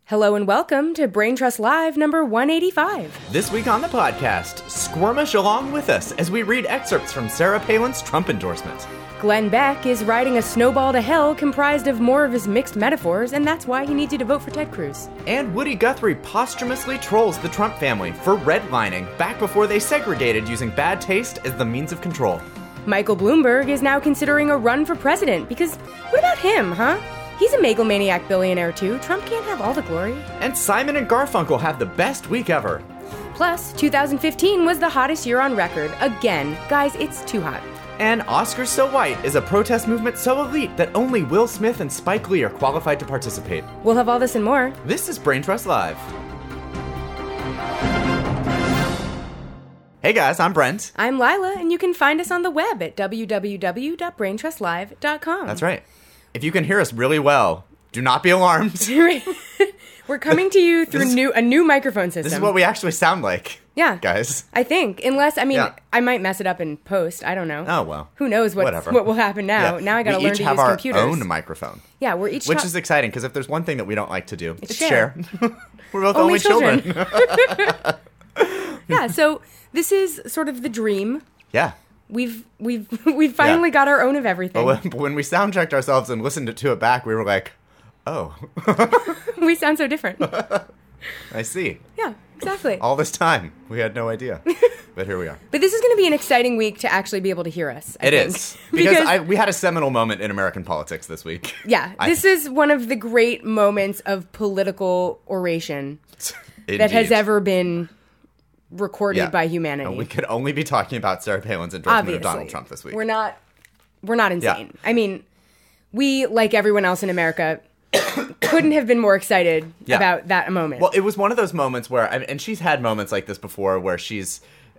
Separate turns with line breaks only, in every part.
Hello and welcome to Brain Trust Live number 185.
This week on the podcast, squirmish along with us as we read excerpts from Sarah Palin's Trump endorsement.
Glenn Beck is riding a snowball to hell comprised of more of his mixed metaphors, and that's why he needs you to vote for Ted Cruz.
And Woody Guthrie posthumously trolls the Trump family for redlining back before they segregated using bad taste as the means of control.
Michael Bloomberg is now considering a run for president because what about him, huh? He's a megalomaniac billionaire too. Trump can't have all the glory.
And Simon and Garfunkel have the best week ever.
Plus, 2015 was the hottest year on record. Again, guys, it's too hot.
And Oscars So White is a protest movement so elite that only Will Smith and Spike Lee are qualified to participate.
We'll have all this and more.
This is Brain Trust Live. Hey guys, I'm Brent.
I'm Lila, and you can find us on the web at www.braintrustlive.com.
That's right. If you can hear us really well, do not be alarmed.
We're coming to you through a new microphone system.
This is what we actually sound like.
Yeah.
Guys.
I think. Unless, I might mess it up in post. I don't know.
Oh, well.
Who knows what will happen now. Yeah. Now I got to learn to use computers.
We each have our own microphone.
Yeah, we're each...
Which is exciting, because if there's one thing that we don't like to do, it's share. We're both
only
children.
Yeah, so this is sort of the dream.
Yeah.
We've finally got our own of everything.
But when we sound checked ourselves and listened to it back, we were like, oh.
We sound so different.
I see.
Yeah, exactly.
All this time, we had no idea. But here we are.
But this is going to be an exciting week to actually be able to hear us, I think.
Is. Because we had a seminal moment in American politics this week.
Yeah, this is one of the great moments of political oration that has ever been recorded by humanity.
And we could only be talking about Sarah Palin's endorsement of Donald Trump this week.
We're not insane. Yeah. I mean, we, like everyone else in America, couldn't have been more excited about that moment.
Well, it was one of those moments where, and she's had moments like this before where she's,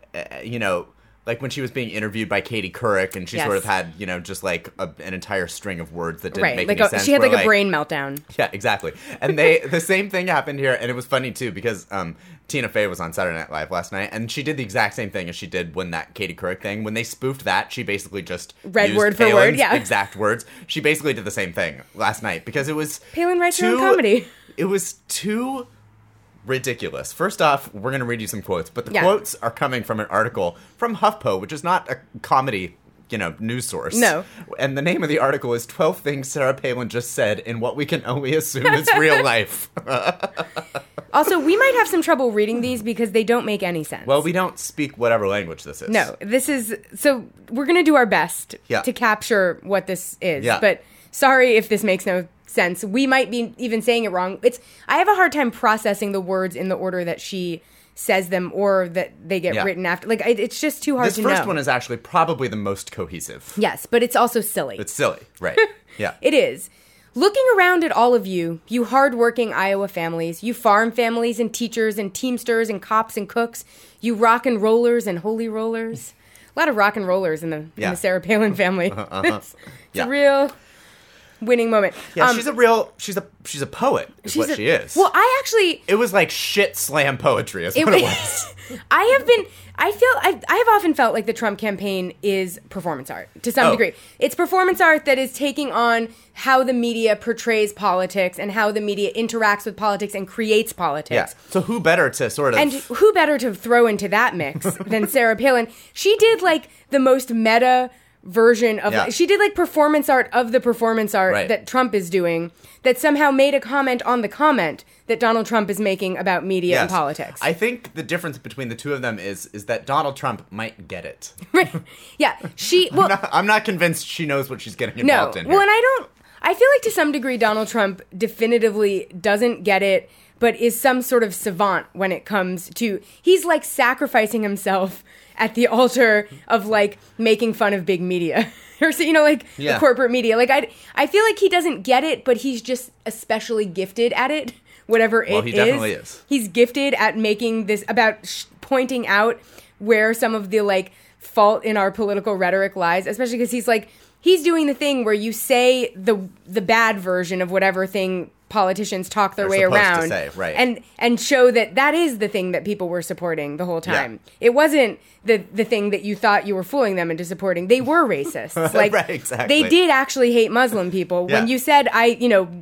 like when she was being interviewed by Katie Couric, and she sort of had, just like an entire string of words that didn't make any sense.
She had like a brain meltdown.
Yeah, exactly. And the same thing happened here, and it was funny too because Tina Fey was on Saturday Night Live last night, and she did the exact same thing as she did when that Katie Couric thing. When they spoofed that, she basically just
read
used
word
Palin's
for word,
exact words. She basically did the same thing last night because it was
Palin writes her own comedy.
It was too ridiculous. First off, we're going to read you some quotes, but the quotes are coming from an article from HuffPo, which is not a comedy, news source.
No.
And the name of the article is 12 Things Sarah Palin Just Said in What We Can Only Assume Is Real Life.
Also, we might have some trouble reading these because they don't make any sense.
Well, we don't speak whatever language this is.
No, so we're going to do our best to capture what this is. Yeah. But sorry if this makes no sense. We might be even saying it wrong. I have a hard time processing the words in the order that she says them or that they get written after. Like, it's just too hard to know.
This first one is actually probably the most cohesive.
Yes, but it's also silly.
It's silly, right. Yeah.
It is. Looking around at all of you, you hardworking Iowa families, you farm families and teachers and teamsters and cops and cooks, you rock and rollers and holy rollers. A lot of rock and rollers in the Sarah Palin family. It's a real winning moment.
Yeah, she's a poet, is what she is.
Well, it
was like shit slam poetry is what it was.
I have often felt like the Trump campaign is performance art to some degree. It's performance art that is taking on how the media portrays politics and how the media interacts with politics and creates politics.
Yeah. So who better to
who better to throw into that mix than Sarah Palin? She did like the most meta version of she did like performance art of the performance art that Trump is doing that somehow made a comment on the comment that Donald Trump is making about media and politics.
I think the difference between the two of them is that Donald Trump might get it.
Right. Yeah.
I'm not convinced she knows what she's getting involved in here.
Well, and I feel like to some degree Donald Trump definitively doesn't get it, but is some sort of savant when it comes to, he's like sacrificing himself at the altar of like making fun of big media or the corporate media. Like I feel like he doesn't get it, but he's just especially gifted at it. Whatever it is.
Well, he definitely is.
He's gifted at making this about pointing out where some of the like fault in our political rhetoric lies, especially because he's doing the thing where you say the bad version of whatever thing politicians talk their way around
to say, right.
and show that is the thing that people were supporting the whole time. Yeah. It wasn't the thing that you thought you were fooling them into supporting. They were racists. Like
right, exactly.
They did actually hate Muslim people. When you said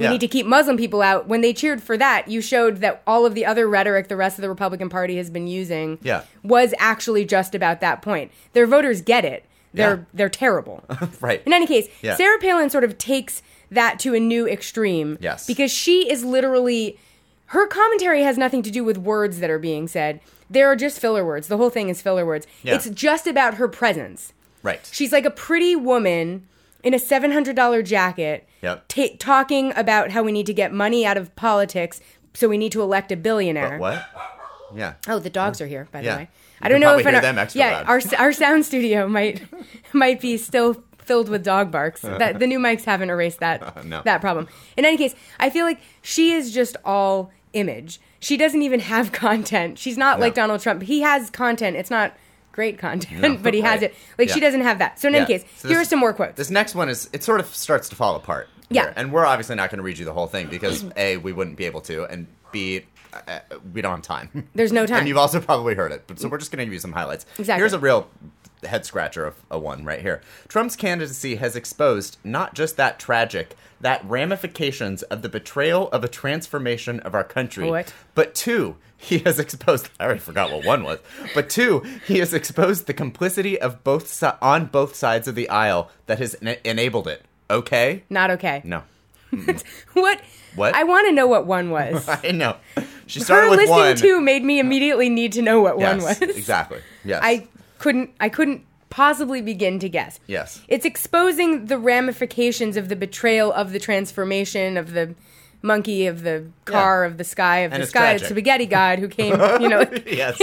we need to keep Muslim people out. When they cheered for that, you showed that all of the other rhetoric the rest of the Republican Party has been using was actually just about that point. Their voters get it. They're terrible.
Right.
In any case, Sarah Palin sort of takes that to a new extreme.
Yes.
Because she is literally... Her commentary has nothing to do with words that are being said. There are just filler words. The whole thing is filler words. Yeah. It's just about her presence.
Right.
She's like a pretty woman in a $700 jacket talking about how we need to get money out of politics, so we need to elect a billionaire.
But what? Yeah.
Oh, the dogs are here, by the way.
I don't know if them extra loud.
Our sound studio might be still filled with dog barks. The new mics haven't erased that problem. In any case, I feel like she is just all image. She doesn't even have content. She's not like Donald Trump. He has content. It's not great content, but he has it. Like, she doesn't have that. So in any case, here are some more quotes.
This next one it sort of starts to fall apart.
Yeah.
Here. And we're obviously not going to read you the whole thing because A, we wouldn't be able to, and B, we don't have time.
There's no time.
And you've also probably heard it. So we're just going to give you some highlights.
Exactly.
Here's a real head scratcher of a one right here. Trump's candidacy has exposed not just that ramifications of the betrayal of a transformation of our country, but two, he has exposed, I already forgot what one was, but two, he has exposed the complicity of on both sides of the aisle that has enabled it. Okay?
Not okay.
No.
What? I want to know what one was.
I know. She started with one.
Listening to made me immediately need to know what one was.
Exactly. Yes.
I couldn't possibly begin to guess.
Yes.
It's exposing the ramifications of the betrayal of the transformation of the monkey, of the car, of the sky, of the sky, the spaghetti god who came,
Yes.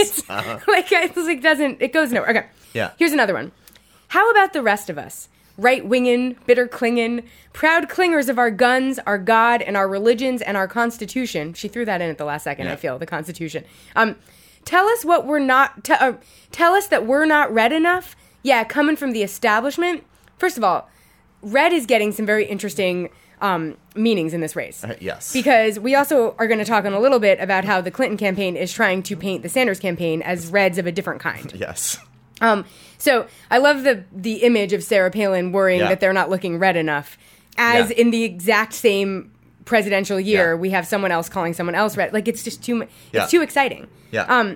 It goes nowhere. Okay.
Yeah.
Here's another one. How about the rest of us? Right-wingin', bitter clingin', proud clingers of our guns, our God, and our religions, and our Constitution. She threw that in at the last second, I feel, the Constitution. Tell us what we're not... tell us that we're not red enough? Yeah, coming from the establishment. First of all, red is getting some very interesting meanings in this race.
Yes.
Because we also are going to talk in a little bit about how the Clinton campaign is trying to paint the Sanders campaign as reds of a different kind.
Yes.
So I love the image of Sarah Palin worrying that they're not looking red enough. As in the exact same presidential year, we have someone else calling someone else red. Like, it's just too it's too exciting.
Yeah.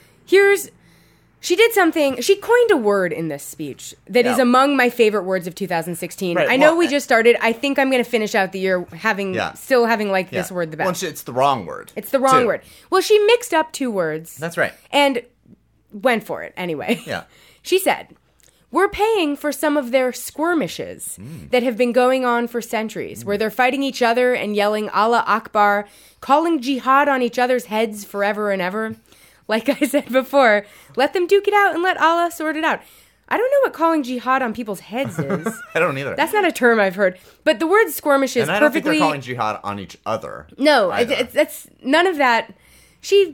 She did something. She coined a word in this speech that is among my favorite words of 2016. Right. I know we just started. I think I'm going to finish out the year still having liked this word the best.
Well, it's the wrong word.
It's the wrong word. Well, she mixed up two words.
That's right.
And went for it anyway.
Yeah.
She said, we're paying for some of their skirmishes that have been going on for centuries, where they're fighting each other and yelling Allah Akbar, calling jihad on each other's heads forever and ever. Like I said before, let them duke it out and let Allah sort it out. I don't know what calling jihad on people's heads is.
I don't either.
That's not a term I've heard. But the word skirmishes
and I don't think they're calling jihad on each other.
No, it's none of that. You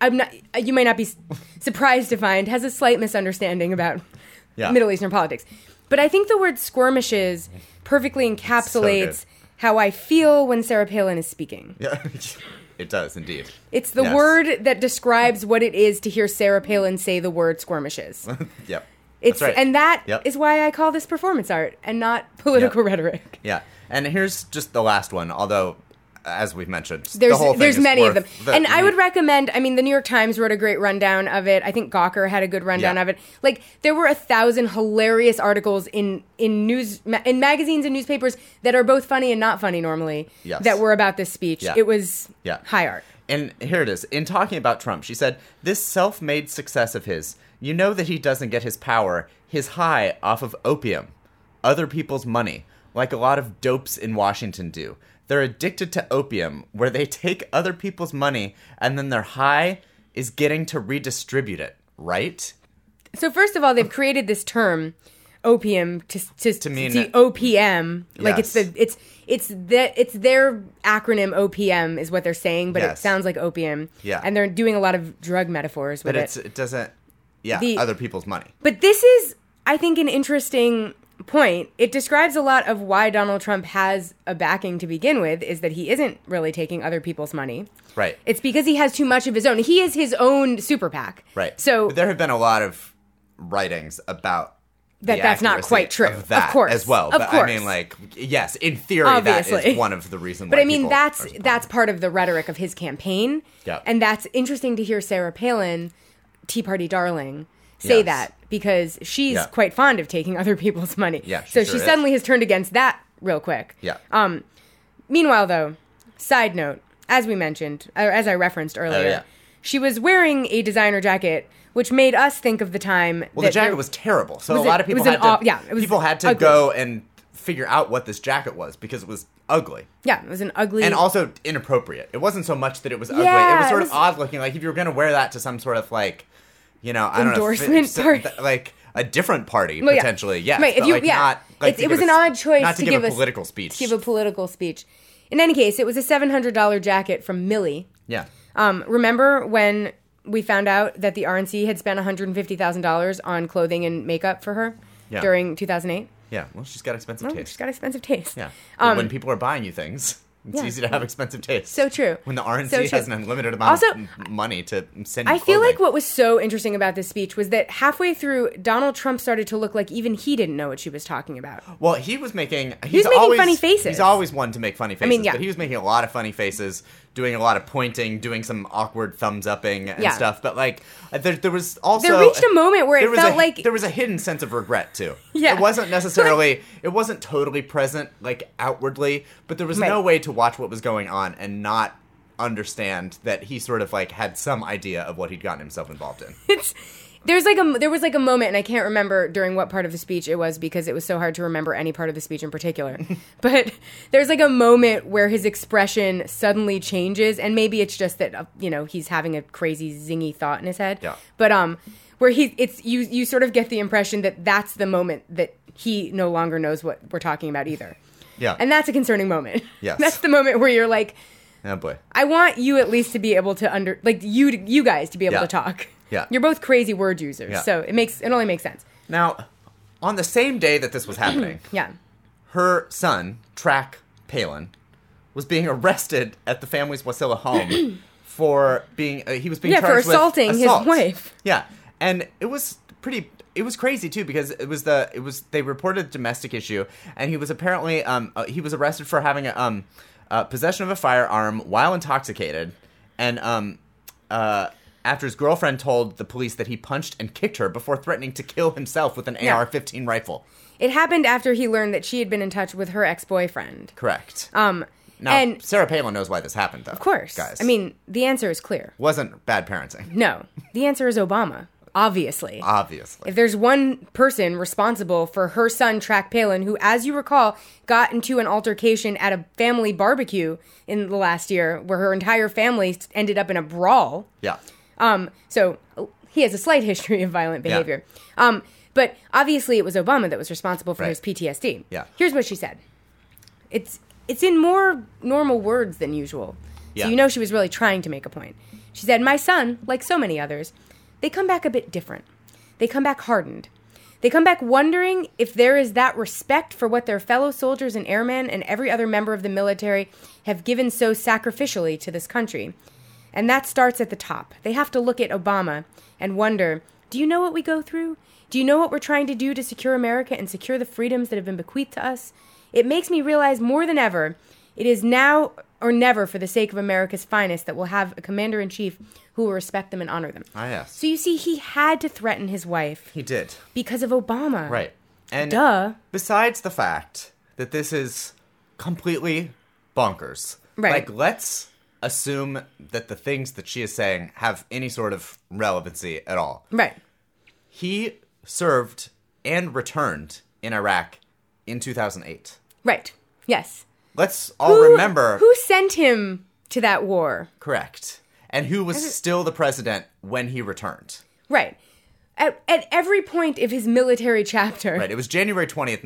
might not be surprised to find, has a slight misunderstanding about Middle Eastern politics. But I think the word skirmishes perfectly encapsulates how I feel when Sarah Palin is speaking.
Yeah, it does indeed.
It's the word that describes what it is to hear Sarah Palin say the word skirmishes.
Yep.
That's right. And that is why I call this performance art and not political rhetoric.
Yeah. And here's just the last one, although, as we've mentioned,
there's many of them. And I would recommend, the New York Times wrote a great rundown of it. I think Gawker had a good rundown of it. Like, there were 1,000 hilarious articles in magazines and newspapers that are both funny and not funny normally that were about this speech. Yeah. It was high art.
And here it is. In talking about Trump, she said, this self-made success of his, you know that he doesn't get his power, his high, off of opium, other people's money, like a lot of dopes in Washington do. They're addicted to opium, where they take other people's money, and then their high is getting to redistribute it, right?
So first of all, they've created this term, opium, to mean OPM. Like it's their acronym OPM is what they're saying, but it sounds like opium.
Yeah,
and they're doing a lot of drug metaphors with it.
But it doesn't. Yeah, other people's money.
But this is, I think, an interesting point. It describes a lot of why Donald Trump has a backing to begin with, is that he isn't really taking other people's money.
Right.
It's because he has too much of his own. He is his own super PAC.
Right.
So
there have been a lot of writings about
that's not quite true.
Of course, as well. But I mean, like, yes, in theory, obviously. That is one of the reasons.
But I mean, that's part of the rhetoric of his campaign.
Yeah.
And that's interesting to hear Sarah Palin, Tea Party darling, say that because she's quite fond of taking other people's money.
Yeah,
so she suddenly has turned against that real quick.
Yeah.
Meanwhile, though, side note, as we mentioned, or as I referenced earlier, she was wearing a designer jacket, which made us think of the time.
Well, the jacket was terrible, so a lot of people had to go and figure out what this jacket was because it was ugly.
Yeah, it was an ugly...
And also inappropriate. It wasn't so much that it was ugly. It was sort of odd looking. Like, if you were going to wear that to some sort of, like, you know, I don't know.
Endorsement party.
Like, a different party, potentially. Yes.
Right. It was an odd choice
to give a political speech.
To give a political speech. In any case, it was a $700 jacket from Millie.
Yeah.
Remember when we found out that the RNC had spent $150,000 on clothing and makeup for her during 2008?
Yeah, well, she's got expensive taste.
She's got expensive taste.
Yeah. When people are buying you things, it's easy to have expensive taste.
So true.
When the RNC has an unlimited amount of money to send you
I feel like what was so interesting about this speech was that halfway through, Donald Trump started to look like even he didn't know what she was talking about.
Well, he was making
funny faces.
He's always one to make funny faces. But he was making a lot of funny faces, doing a lot of pointing, doing some awkward thumbs-upping and stuff. But, like, there was also...
There reached a moment where it felt like...
There was a hidden sense of regret, too.
Yeah.
It wasn't necessarily... It wasn't totally present, like, outwardly, but there was no way to watch what was going on and not understand that he sort of, like, had some idea of what he'd gotten himself involved in.
There was like a moment, and I can't remember during what part of the speech it was because it was so hard to remember any part of the speech in particular. But there's like a moment where his expression suddenly changes, and maybe it's just that he's having a crazy zingy thought in his head.
Yeah.
But where you sort of get the impression that that's the moment that he no longer knows what we're talking about either.
Yeah.
And that's a concerning moment.
Yes.
That's the moment where you're like,
oh boy.
I want you at least to be able to you guys to be able to talk.
Yeah.
You're both crazy word users, so it only makes sense.
Now, on the same day that this was happening, her son, Track Palin, was being arrested at the family's Wasilla home for being he was being charged
for assaulting
with
his wife.
Yeah. And it was crazy too because they reported a domestic issue, and he was apparently he was arrested for having a possession of a firearm while intoxicated, and after his girlfriend told the police that he punched and kicked her before threatening to kill himself with an AR-15 rifle.
It happened after he learned that she had been in touch with her ex-boyfriend.
Correct. Now, Sarah Palin knows why this happened, though.
Of course.
Guys.
I mean, the answer is clear.
Wasn't bad parenting.
No. The answer is Obama. Obviously.
Obviously.
If there's one person responsible for her son, Track Palin, who, as you recall, got into an altercation at a family barbecue in the last year where her entire family ended up in a brawl.
Yeah.
So he has a slight history of violent behavior. Yeah. But obviously it was Obama that was responsible for his PTSD.
Yeah.
Here's what she said. It's in more normal words than usual. So you know she was really trying to make a point. She said, "My son, like so many others, they come back a bit different. They come back hardened. They come back wondering if there is that respect for what their fellow soldiers and airmen and every other member of the military have given so sacrificially to this country. And that starts at the top. They have to look at Obama and wonder, do you know what we go through? Do you know what we're trying to do to secure America and secure the freedoms that have been bequeathed to us? It makes me realize more than ever, it is now or never for the sake of America's finest that we'll have a commander-in-chief who will respect them and honor them."
Ah, yes.
So you see, he had to threaten his wife.
He did.
Because of Obama.
Right. And besides the fact that this is completely bonkers, like, let's assume that the things that she is saying have any sort of relevancy at all.
Right.
He served and returned in Iraq in 2008.
Right. Yes.
Let's all remember...
Who sent him to that war?
Correct. And who was still the president when he returned.
Right. At every point of his military chapter...
Right. It was January 20th,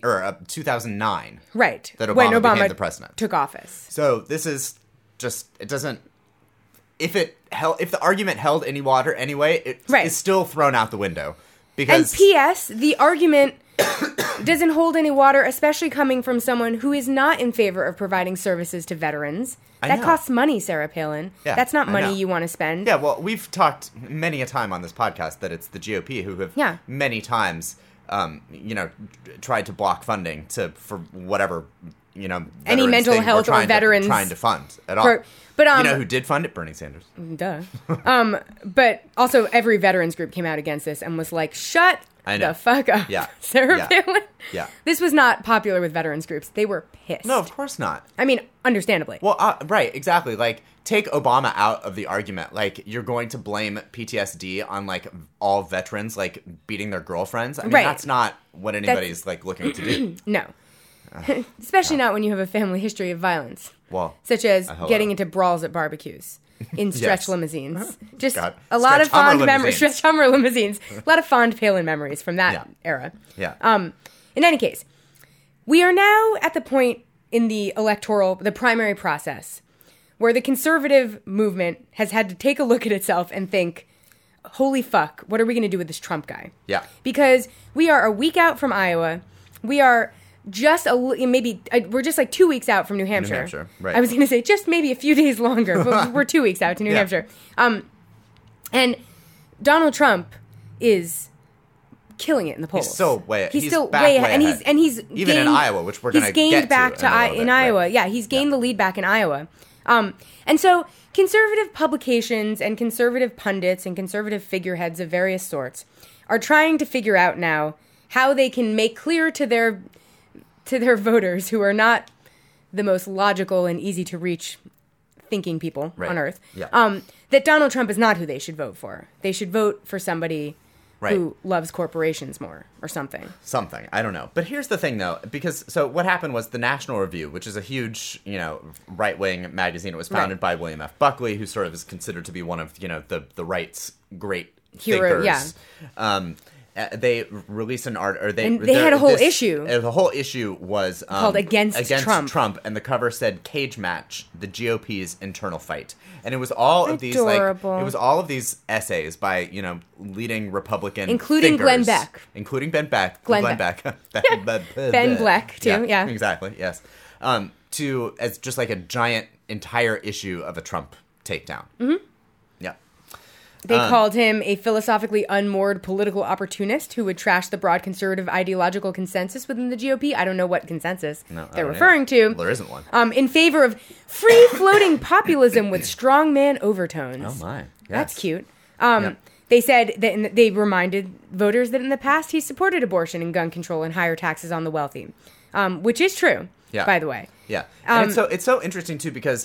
2009.
Right.
That Obama became the president.
Took office.
So this is just... It doesn't... If the argument held any water anyway, it is still thrown out the window. Because...
And P.S., the argument... doesn't hold any water, especially coming from someone who is not in favor of providing services to veterans. That costs money, Sarah Palin. Yeah, that's not money you want to spend.
Yeah, well, we've talked many a time on this podcast that it's the GOP who have many times tried to block funding for whatever,
any mental health or veterans
trying to fund at all. But who did fund it? Bernie Sanders.
Duh. But also every veterans group came out against this and was like, shut the fuck up.
Yeah.
Sarah Palin.
Yeah.
This was not popular with veterans groups. They were pissed.
No, of course not.
I mean, understandably.
Well, right, exactly. Like, take Obama out of the argument. Like, you're going to blame PTSD on, like, all veterans, like, beating their girlfriends. I mean, that's not what anybody's, like, looking to do.
No. Especially not when you have a family history of violence.
Well,
such as getting into brawls at barbecues in stretch limousines. Just a lot
stretch
of fond memories. Stretch Hummer limousines. A lot of fond Palin memories from that era.
Yeah.
In any case, we are now at the point in the primary process, where the conservative movement has had to take a look at itself and think, holy fuck, what are we going to do with this Trump guy?
Yeah.
Because we are a week out from Iowa. We are we're just like 2 weeks out from New Hampshire.
New Hampshire, right.
I was going to say just maybe a few days longer, but we're 2 weeks out to New Hampshire. And Donald Trump is killing it in the polls.
He's still way
ahead. And he's
even
gained,
in Iowa, which we're going to get
back
to
in Iowa. Right. Yeah, he's gained the lead back in Iowa. And so conservative publications and conservative pundits and conservative figureheads of various sorts are trying to figure out now how they can make clear to their voters, who are not the most logical and easy to reach thinking people on earth, that Donald Trump is not who they should vote for. They should vote for somebody who loves corporations more or something.
Something. I don't know. But here's the thing, though, because so what happened was the National Review, which is a huge, right-wing magazine. It was founded by William F. Buckley, who sort of is considered to be one of, the right's great thinkers. Yeah. They released an art, or they
had a whole issue.
The whole issue was
called Against
Trump, and the cover said "Cage Match: The GOP's Internal Fight," and it was all of these essays by leading Republican,
including
thinkers,
Glenn Beck,
Ben
Bleck too. Yeah,
exactly. Yes, as just like a giant entire issue of a Trump takedown.
Mm-hmm. They called him a philosophically unmoored political opportunist who would trash the broad conservative ideological consensus within the GOP. I don't know what consensus they're referring to.
Well, there isn't one.
In favor of free-floating populism with strongman overtones.
Oh, my. Yes.
That's cute. They said that they reminded voters that in the past he supported abortion and gun control and higher taxes on the wealthy, which is true, by the way.
Yeah. And it's so interesting, too, because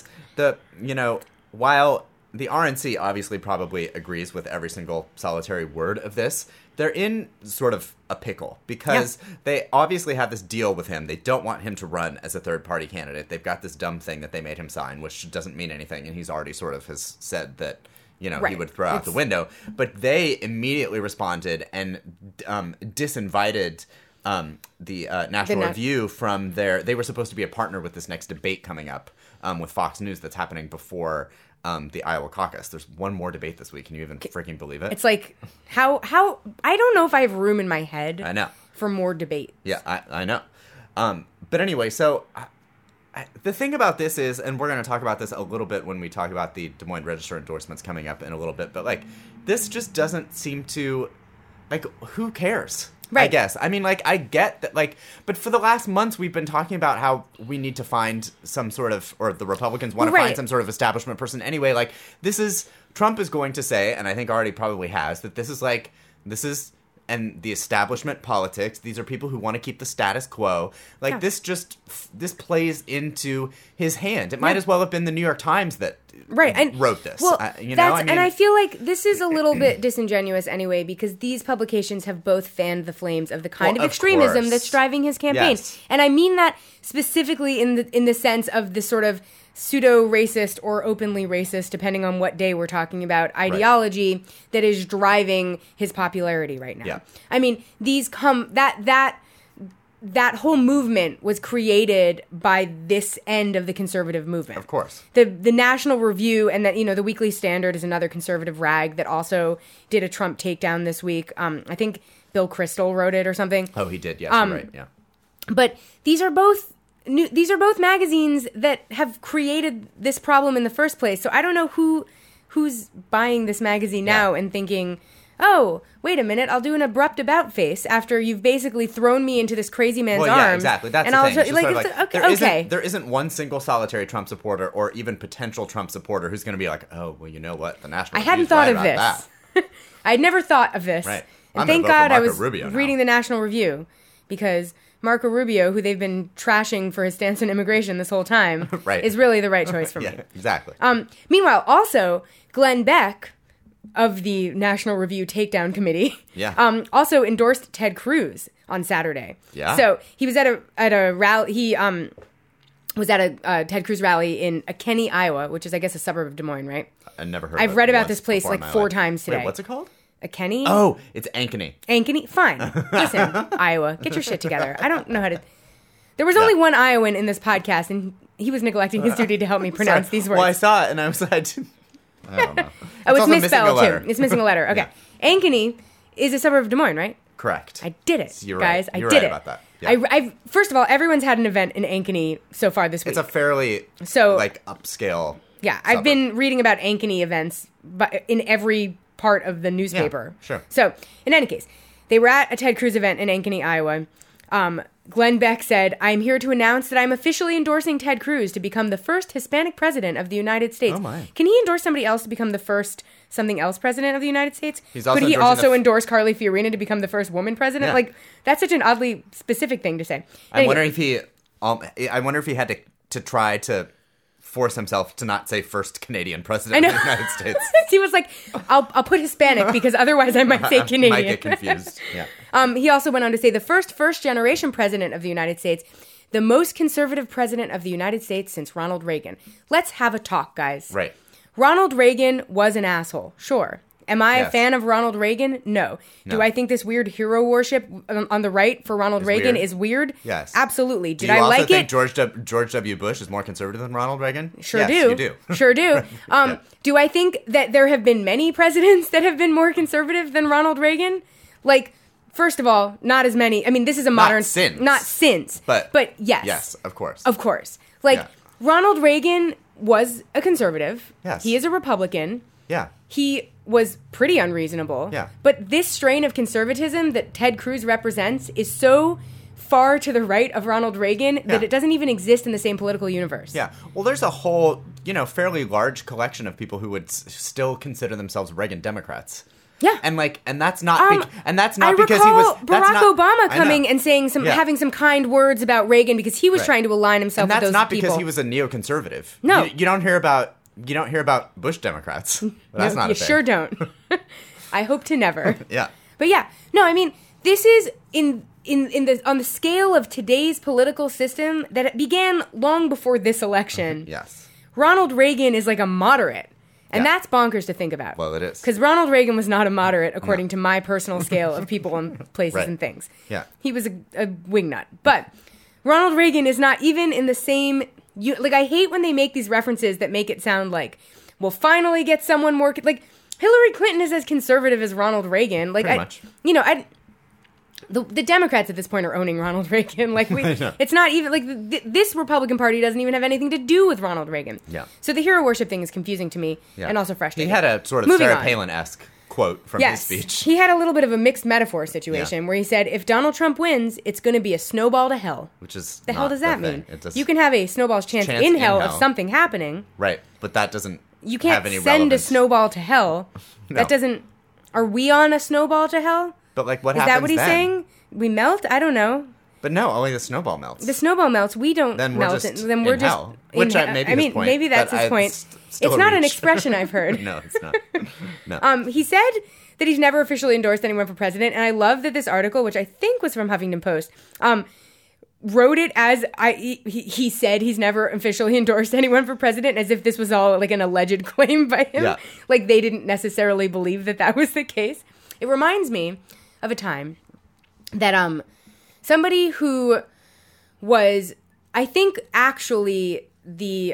while the RNC obviously probably agrees with every single solitary word of this, they're in sort of a pickle because they obviously have this deal with him. They don't want him to run as a third-party candidate. They've got this dumb thing that they made him sign, which doesn't mean anything, and he's already sort of has said that he would throw out the window. But they immediately responded and disinvited the National Review from they were supposed to be a partner with this next debate coming up with Fox News that's happening before the Iowa caucus. There's one more debate this week. Can you even freaking believe it?
It's like, how I don't know if I have room in my head for more debate.
Yeah, I know. But anyway, so the thing about this is, and we're going to talk about this a little bit when we talk about the Des Moines Register endorsements coming up in a little bit, but this just doesn't seem to, who cares? Right. I guess. I mean, I get that, but for the last months, we've been talking about how we need to find some sort of, or the Republicans want to find some sort of establishment person anyway. Trump is going to say, and I think already probably has, that this is, and the establishment politics, these are people who want to keep the status quo. This plays into his hand. It might as well have been the New York Times that wrote this.
Well, and I feel like this is a little bit disingenuous anyway, because these publications have both fanned the flames of the kind of extremism that's driving his campaign.
Yes.
And I mean that specifically in the sense of this sort of pseudo-racist or openly racist, depending on what day we're talking about, ideology that is driving his popularity right now.
Yeah.
I mean, that whole movement was created by this end of the conservative movement.
Of course.
The National Review and the Weekly Standard is another conservative rag that also did a Trump takedown this week. I think Bill Kristol wrote it or something.
Oh, he did. Yes, you're right. Yeah.
But these are both magazines that have created this problem in the first place. So I don't know who's buying this magazine now and thinking, oh, wait a minute, I'll do an abrupt about face after you've basically thrown me into this crazy man's arms.
Yeah, exactly. That's the thing.
Okay.
There isn't one single solitary Trump supporter or even potential Trump supporter who's going to be like, oh, well, you know what? The National Review
hadn't thought of this. I'd never thought of this.
Right.
And thank God I was reading the National Review, because Marco Rubio, who they've been trashing for his stance on immigration this whole time, is really the right choice for me.
Exactly.
Meanwhile, also, Glenn Beck of the National Review Takedown Committee also endorsed Ted Cruz on Saturday.
Yeah.
So he was at a rally. He was at a Ted Cruz rally in Kenny, Iowa, which is, I guess, a suburb of Des Moines, right?
I never heard.
I've read about this place like 4 times today.
Wait, what's it called?
Kenny?
Oh, it's Ankeny.
Ankeny? Fine. Listen, Iowa, get your shit together. I don't know how to... There was only one Iowan in this podcast, and he was neglecting his duty to help me pronounce these words.
Well, I saw it, and I was like... I don't know.
It's misspelled, too. It's missing a letter. Okay. Yeah. Ankeny is a suburb of Des Moines, right?
Correct.
I did it,
You're
guys.
Right.
I did it.
About that. Yeah.
First of all, everyone's had an event in Ankeny so far this week.
It's a fairly, upscale...
Yeah, I've been reading about Ankeny events in every part of the newspaper.
Yeah, sure.
So, in any case, they were at a Ted Cruz event in Ankeny, Iowa. Glenn Beck said, I'm here to announce that I'm officially endorsing Ted Cruz to become the first Hispanic president of the United States.
Oh, my.
Can he endorse somebody else to become the first something else president of the United States?
Could
he also endorse Carly Fiorina to become the first woman president? Yeah. That's such an oddly specific thing to say.
I wonder if he had to try to force himself to not say first Canadian president of the United States.
He was like, I'll put Hispanic because otherwise I might say Canadian.
Might get confused. Yeah.
He also went on to say the first generation president of the United States, the most conservative president of the United States since Ronald Reagan. Let's have a talk, guys.
Right.
Ronald Reagan was an asshole. Sure. Am I a fan of Ronald Reagan? No. Do I think this weird hero worship on the right for Ronald Reagan is weird?
Yes.
Absolutely.
Do you also think George W. Bush is more conservative than Ronald Reagan?
Sure do.
You do.
Sure do. Do I think that there have been many presidents that have been more conservative than Ronald Reagan? First of all, not as many. I mean, this is a modern... Not since. But yes.
Yes, of course.
Of course. Ronald Reagan was a conservative.
Yes.
He is a Republican.
Yeah.
He was pretty unreasonable.
Yeah.
But this strain of conservatism that Ted Cruz represents is so far to the right of Ronald Reagan that it doesn't even exist in the same political universe.
Yeah. Well, there's a whole, fairly large collection of people who would still consider themselves Reagan Democrats.
Yeah.
And that's not because he was
Barack Obama coming and saying having some kind words about Reagan because he was trying to align himself with those people.
And that's not because he was a neoconservative.
No.
You don't hear about Bush Democrats. That's not a thing.
You sure don't. I hope to never.
Yeah.
But yeah. No, I mean, this is on the scale of today's political system that it began long before this election.
Yes.
Ronald Reagan is like a moderate. And that's bonkers to think about.
Well, it is.
Because Ronald Reagan was not a moderate according to my personal scale of people and places and things.
Yeah.
He was a wingnut. But Ronald Reagan is not even in the same... I hate when they make these references that make it sound like, we'll finally get someone more... Hillary Clinton is as conservative as Ronald Reagan.
Pretty much.
The Democrats at this point are owning Ronald Reagan. It's not even... this Republican Party doesn't even have anything to do with Ronald Reagan.
Yeah.
So the hero worship thing is confusing to me and also frustrating.
He had a sort of Sarah Palin-esque quote from his speech.
He had a little bit of a mixed metaphor situation where he said, if Donald Trump wins, it's going to be a snowball to hell.
Which is
the hell does that mean? You can have a snowball's chance in hell of something happening.
Right, but that doesn't
You can't
have any
send
relevance.
a snowball to hell.
No.
That doesn't... Are we on a snowball to hell?
But what
happens
then?
Is that what he's saying? We melt? I don't know.
But no, only the snowball melts.
The snowball melts. We don't
then
melt
it.
Then we're just
hell. Which
maybe that's his point. It's not an expression I've heard.
No, it's not. No.
He said that he's never officially endorsed anyone for president, and I love that this article, which I think was from Huffington Post, wrote it as he said he's never officially endorsed anyone for president, as if this was all like an alleged claim by him.
Yeah.
Like they didn't necessarily believe that was the case. It reminds me of a time that somebody who was, I think, actually the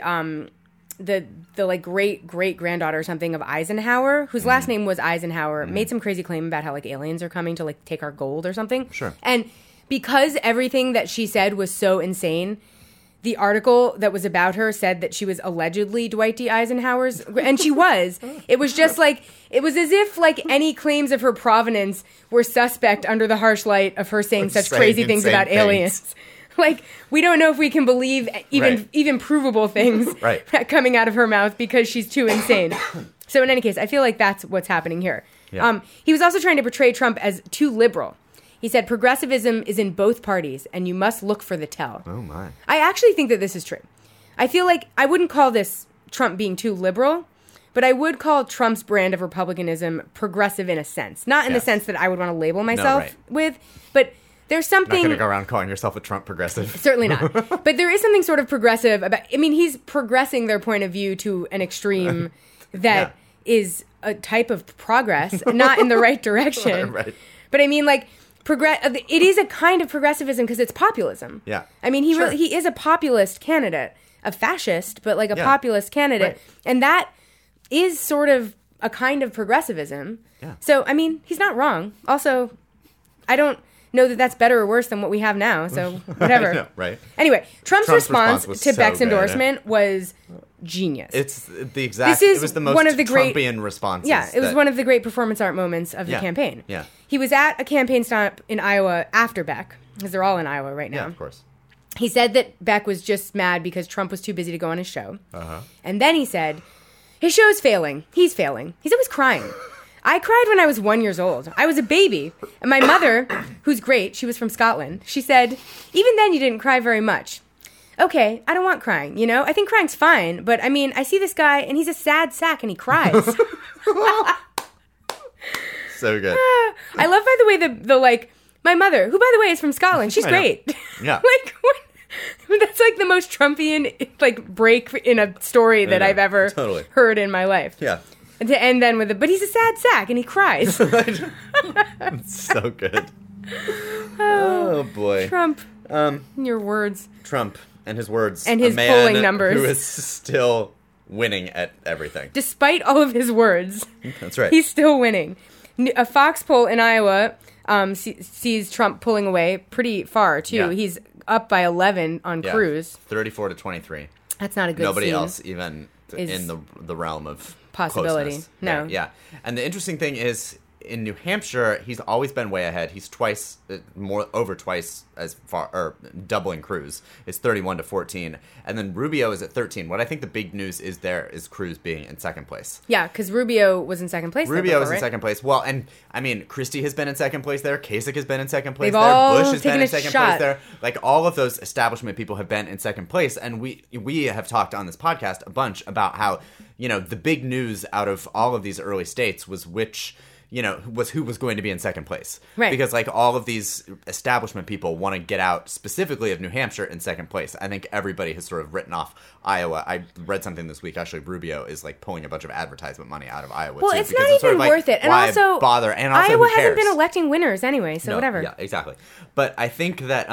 like great granddaughter or something of Eisenhower, whose last name was Eisenhower, made some crazy claim about how like aliens are coming to like take our gold or something.
Sure.
And because everything that she said was so insane, the article that was about her said that she was allegedly Dwight D. Eisenhower's, and she was. It was just like, it was as if like any claims of her provenance were suspect under the harsh light of her saying such crazy things about aliens. Like, we don't know if we can believe even provable things coming out of her mouth because she's too insane. So in any case, I feel like that's what's happening here. Yeah. He was also trying to portray Trump as too liberal. He said, progressivism is in both parties, and you must look for the tell.
Oh, my.
I actually think that this is true. I feel like I wouldn't call this Trump being too liberal, but I would call Trump's brand of republicanism progressive in a sense. Not in the sense that I would want to label myself with, but there's something...
Not going to go around calling yourself a Trump progressive.
Certainly not. But there is something sort of progressive about... I mean, he's progressing their point of view to an extreme that is a type of progress, not in the right direction.
Right.
But I mean, like... it is a kind of progressivism because it's populism.
Yeah.
I mean, he is a populist candidate, a fascist, but like a populist candidate. Right. And that is sort of a kind of progressivism. Yeah. So, I mean, he's not wrong. Also, I don't know that that's better or worse than what we have now. So, whatever.
know, right.
Anyway, Trump's response to Beck's endorsement was genius.
It's the exact... It was the most Trumpian responses.
Yeah, it was one of the great performance art moments of the campaign.
Yeah.
He was at a campaign stop in Iowa after Beck, because they're all in Iowa right now.
Yeah, of course.
He said that Beck was just mad because Trump was too busy to go on his show. Uh-huh. And then he said, his show's failing. He's failing. He's always crying. I cried when I was 1 year old. I was a baby. And my mother, who's great, she was from Scotland, she said, even then you didn't cry very much. Okay, I don't want crying, you know? I think crying's fine, but I mean, I see this guy and he's a sad sack and he cries.
So good.
I love, by the way, the like, my mother, who, by the way, is from Scotland. She's great.
Yeah.
Like, what? That's like the most Trumpian, like, break in a story that I've ever heard in my life.
Yeah.
And to end then with but he's a sad sack and he cries.
So good. Oh, boy.
Trump. Your words.
Trump and his words.
And his polling numbers.
Who is still winning at everything.
Despite all of his words.
That's right.
He's still winning. A Fox poll in Iowa sees Trump pulling away pretty far, too. Yeah. He's up by 11 on Cruz.
34-23.
That's not a good
Nobody
scene.
else even in the realm of
possibility.
Closeness.
No.
Yeah. And the interesting thing is, in New Hampshire, he's always been way ahead. He's over twice as far, or doubling Cruz. It's 31-14. And then Rubio is at 13. What I think the big news is Cruz being in second place.
Yeah, because Rubio was in second place.
Rubio
was
in second place. Well, and I mean, Christie has been in second place there. Kasich has been in second place
there.
Bush has been in second place there. Like, all of those establishment people have been in second place. And we have talked on this podcast a bunch about how, you know, the big news out of all of these early states was who was going to be in second place.
Right.
Because, like, all of these establishment people want to get out specifically of New Hampshire in second place. I think everybody has sort of written off Iowa. I read something this week, actually, Rubio is, like, pulling a bunch of advertisement money out of Iowa,
well,
too.
It's not even sort of worth it. And
why
also,
bother? And also,
Iowa
who cares?
hasn't been electing winners anyway, so whatever.
Yeah, exactly. But I think that...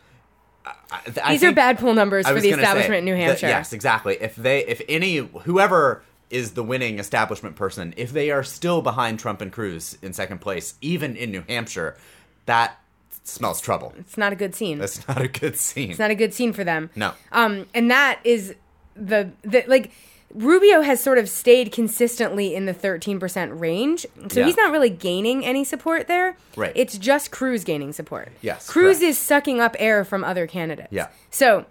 These are bad poll numbers for the establishment in New Hampshire.
Yes, exactly. Whoever is the winning establishment person, if they are still behind Trump and Cruz in second place, even in New Hampshire, that smells trouble.
It's not a good scene.
That's not a good scene.
It's not a good scene for them.
No.
And that is like, Rubio has sort of stayed consistently in the 13% range, so he's not really gaining any support there.
Right.
It's just Cruz gaining support.
Yes.
Cruz is sucking up air from other candidates.
Yeah.
So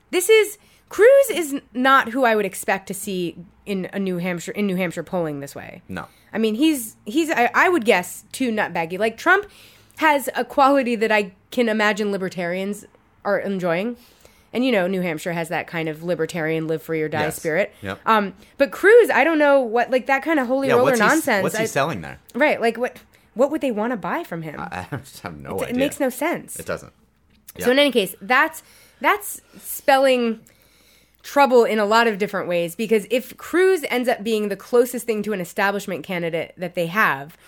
Cruz is not who I would expect to see in New Hampshire polling this way.
No.
I mean, I would guess too nutbaggy. Like, Trump has a quality that I can imagine libertarians are enjoying. And, you know, New Hampshire has that kind of libertarian live free or die spirit.
Yep.
But Cruz, I don't know what, like, that kind of holy roller nonsense.
What's he selling there?
Right. Like, what would they want to buy from him?
I have no idea.
It makes no sense.
It doesn't.
Yeah. So in any case, that's spelling trouble in a lot of different ways, because if Cruz ends up being the closest thing to an establishment candidate that they have,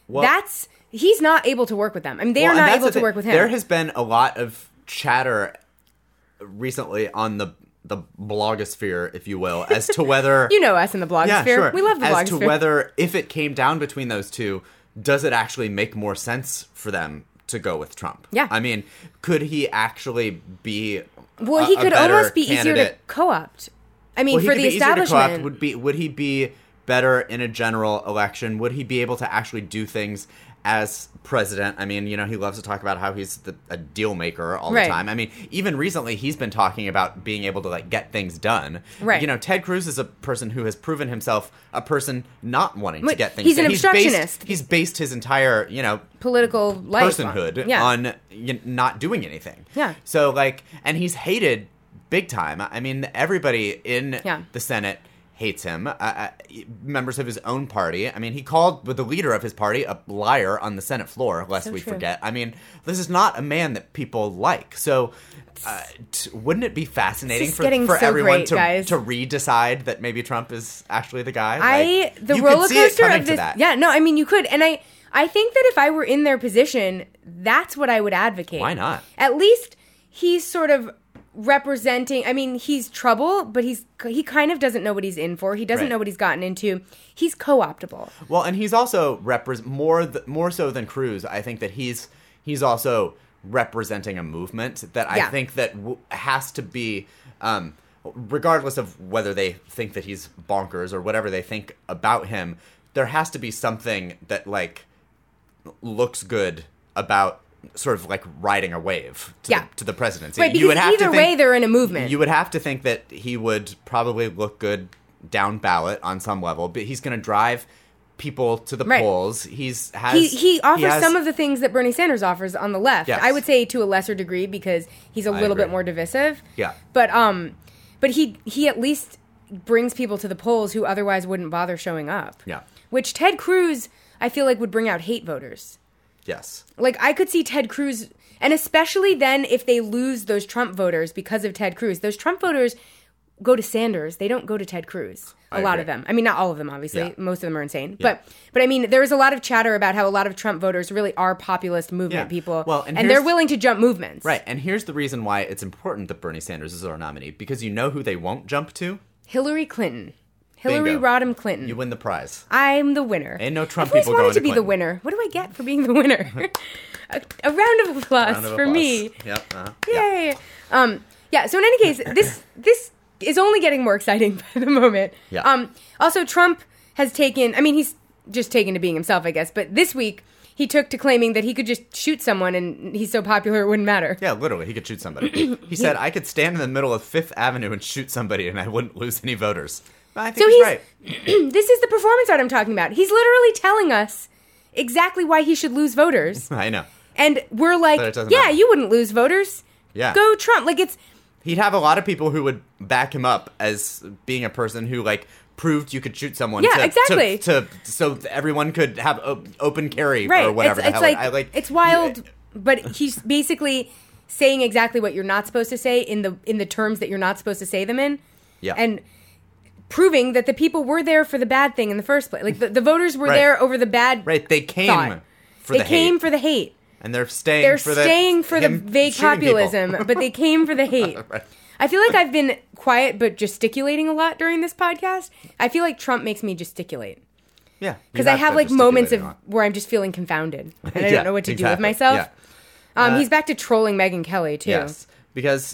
he's not able to work with them. I mean, they are not able to work with him.
There has been a lot of chatter recently on the blogosphere, if you will, as to whether...
You know us in the blogosphere.
Yeah, sure.
We love the blogosphere.
As to whether, if it came down between those two, does it actually make more sense for them to go with Trump.
Yeah.
I mean, could he actually be
Well, he could almost be easier to co-opt. I mean, for the establishment.
Would he be better in a general election? Would he be able to actually do things as president? I mean, he loves to talk about how he's a deal maker all the time. I mean, even recently, he's been talking about being able to, get things done.
Right.
Ted Cruz is a person who has proven himself a person not wanting to get things
done.
He's
an obstructionist.
He's based his entire,
political life
personhood on not doing anything.
Yeah.
So, and he's hated big time. I mean, everybody in the Senate hates him. Members of his own party. I mean, he called the leader of his party a liar on the Senate floor, lest we forget. I mean, this is not a man that people like. So, wouldn't it be fascinating for everyone to re-decide that maybe Trump is actually the guy?
The roller coaster of this. Yeah, no, I mean, you could. And I think that if I were in their position, that's what I would advocate.
Why not?
At least he's sort of representing, I mean, he's trouble, but he kind of doesn't know what he's in for. He doesn't know what he's gotten into. He's co-optable.
Well, and he's also more so than Cruz. I think that he's also representing a movement that I think that has to be, regardless of whether they think that he's bonkers or whatever they think about him, there has to be something that looks good about sort of riding a wave to the presidency.
Right, because either way, they're in a movement.
You would have to think that he would probably look good down ballot on some level, but he's going to drive people to the polls. He offers
some of the things that Bernie Sanders offers on the left.
Yes.
I would say to a lesser degree because he's a little bit more divisive.
Yeah.
But he at least brings people to the polls who otherwise wouldn't bother showing up.
Yeah.
Which Ted Cruz, I feel like, would bring out hate voters.
Yes.
I could see Ted Cruz, and especially then if they lose those Trump voters because of Ted Cruz. Those Trump voters go to Sanders. They don't go to Ted Cruz. A lot of them. I mean, not all of them, obviously. Yeah. Most of them are insane. Yeah. But I mean, there is a lot of chatter about how a lot of Trump voters really are populist movement people.
Well,
and they're willing to jump movements.
Right. And here's the reason why it's important that Bernie Sanders is our nominee. Because you know who they won't jump to?
Hillary Clinton. Hillary Rodham Clinton.
You win the prize.
I'm the winner.
Ain't no Trump people going to Clinton.
I always wanted to be the winner. What do I get for being the winner? a round of applause for me.
Yep.
Yay. Yeah. So in any case, this is only getting more exciting by the moment.
Yeah.
Also, Trump has taken. I mean, he's just taken to being himself, I guess. But this week, he took to claiming that he could just shoot someone, and he's so popular it wouldn't matter.
Yeah, literally, he could shoot somebody. He said, "I could stand in the middle of Fifth Avenue and shoot somebody, and I wouldn't lose any voters." I think he's right.
This is the performance art I'm talking about. He's literally telling us exactly why he should lose voters.
I know.
And we're like, matter. You wouldn't lose voters.
Yeah.
Go Trump.
He'd have a lot of people who would back him up as being a person who, proved you could shoot someone.
Yeah, exactly.
So everyone could have open carry or whatever.
It's wild, but he's basically saying exactly what you're not supposed to say in the terms that you're not supposed to say them in.
Yeah.
And proving that the people were there for the bad thing in the first place. The voters were there over the bad.
Right. They came for the hate.
They came for the hate.
And they're staying for the
vague populism, but they came for the hate.
Right.
I feel like I've been quiet but gesticulating a lot during this podcast. I feel like Trump makes me gesticulate.
Yeah.
Because I have moments where I'm just feeling confounded. And I don't know what to do with myself. Yeah. He's back to trolling Megyn Kelly, too.
Yes. Because...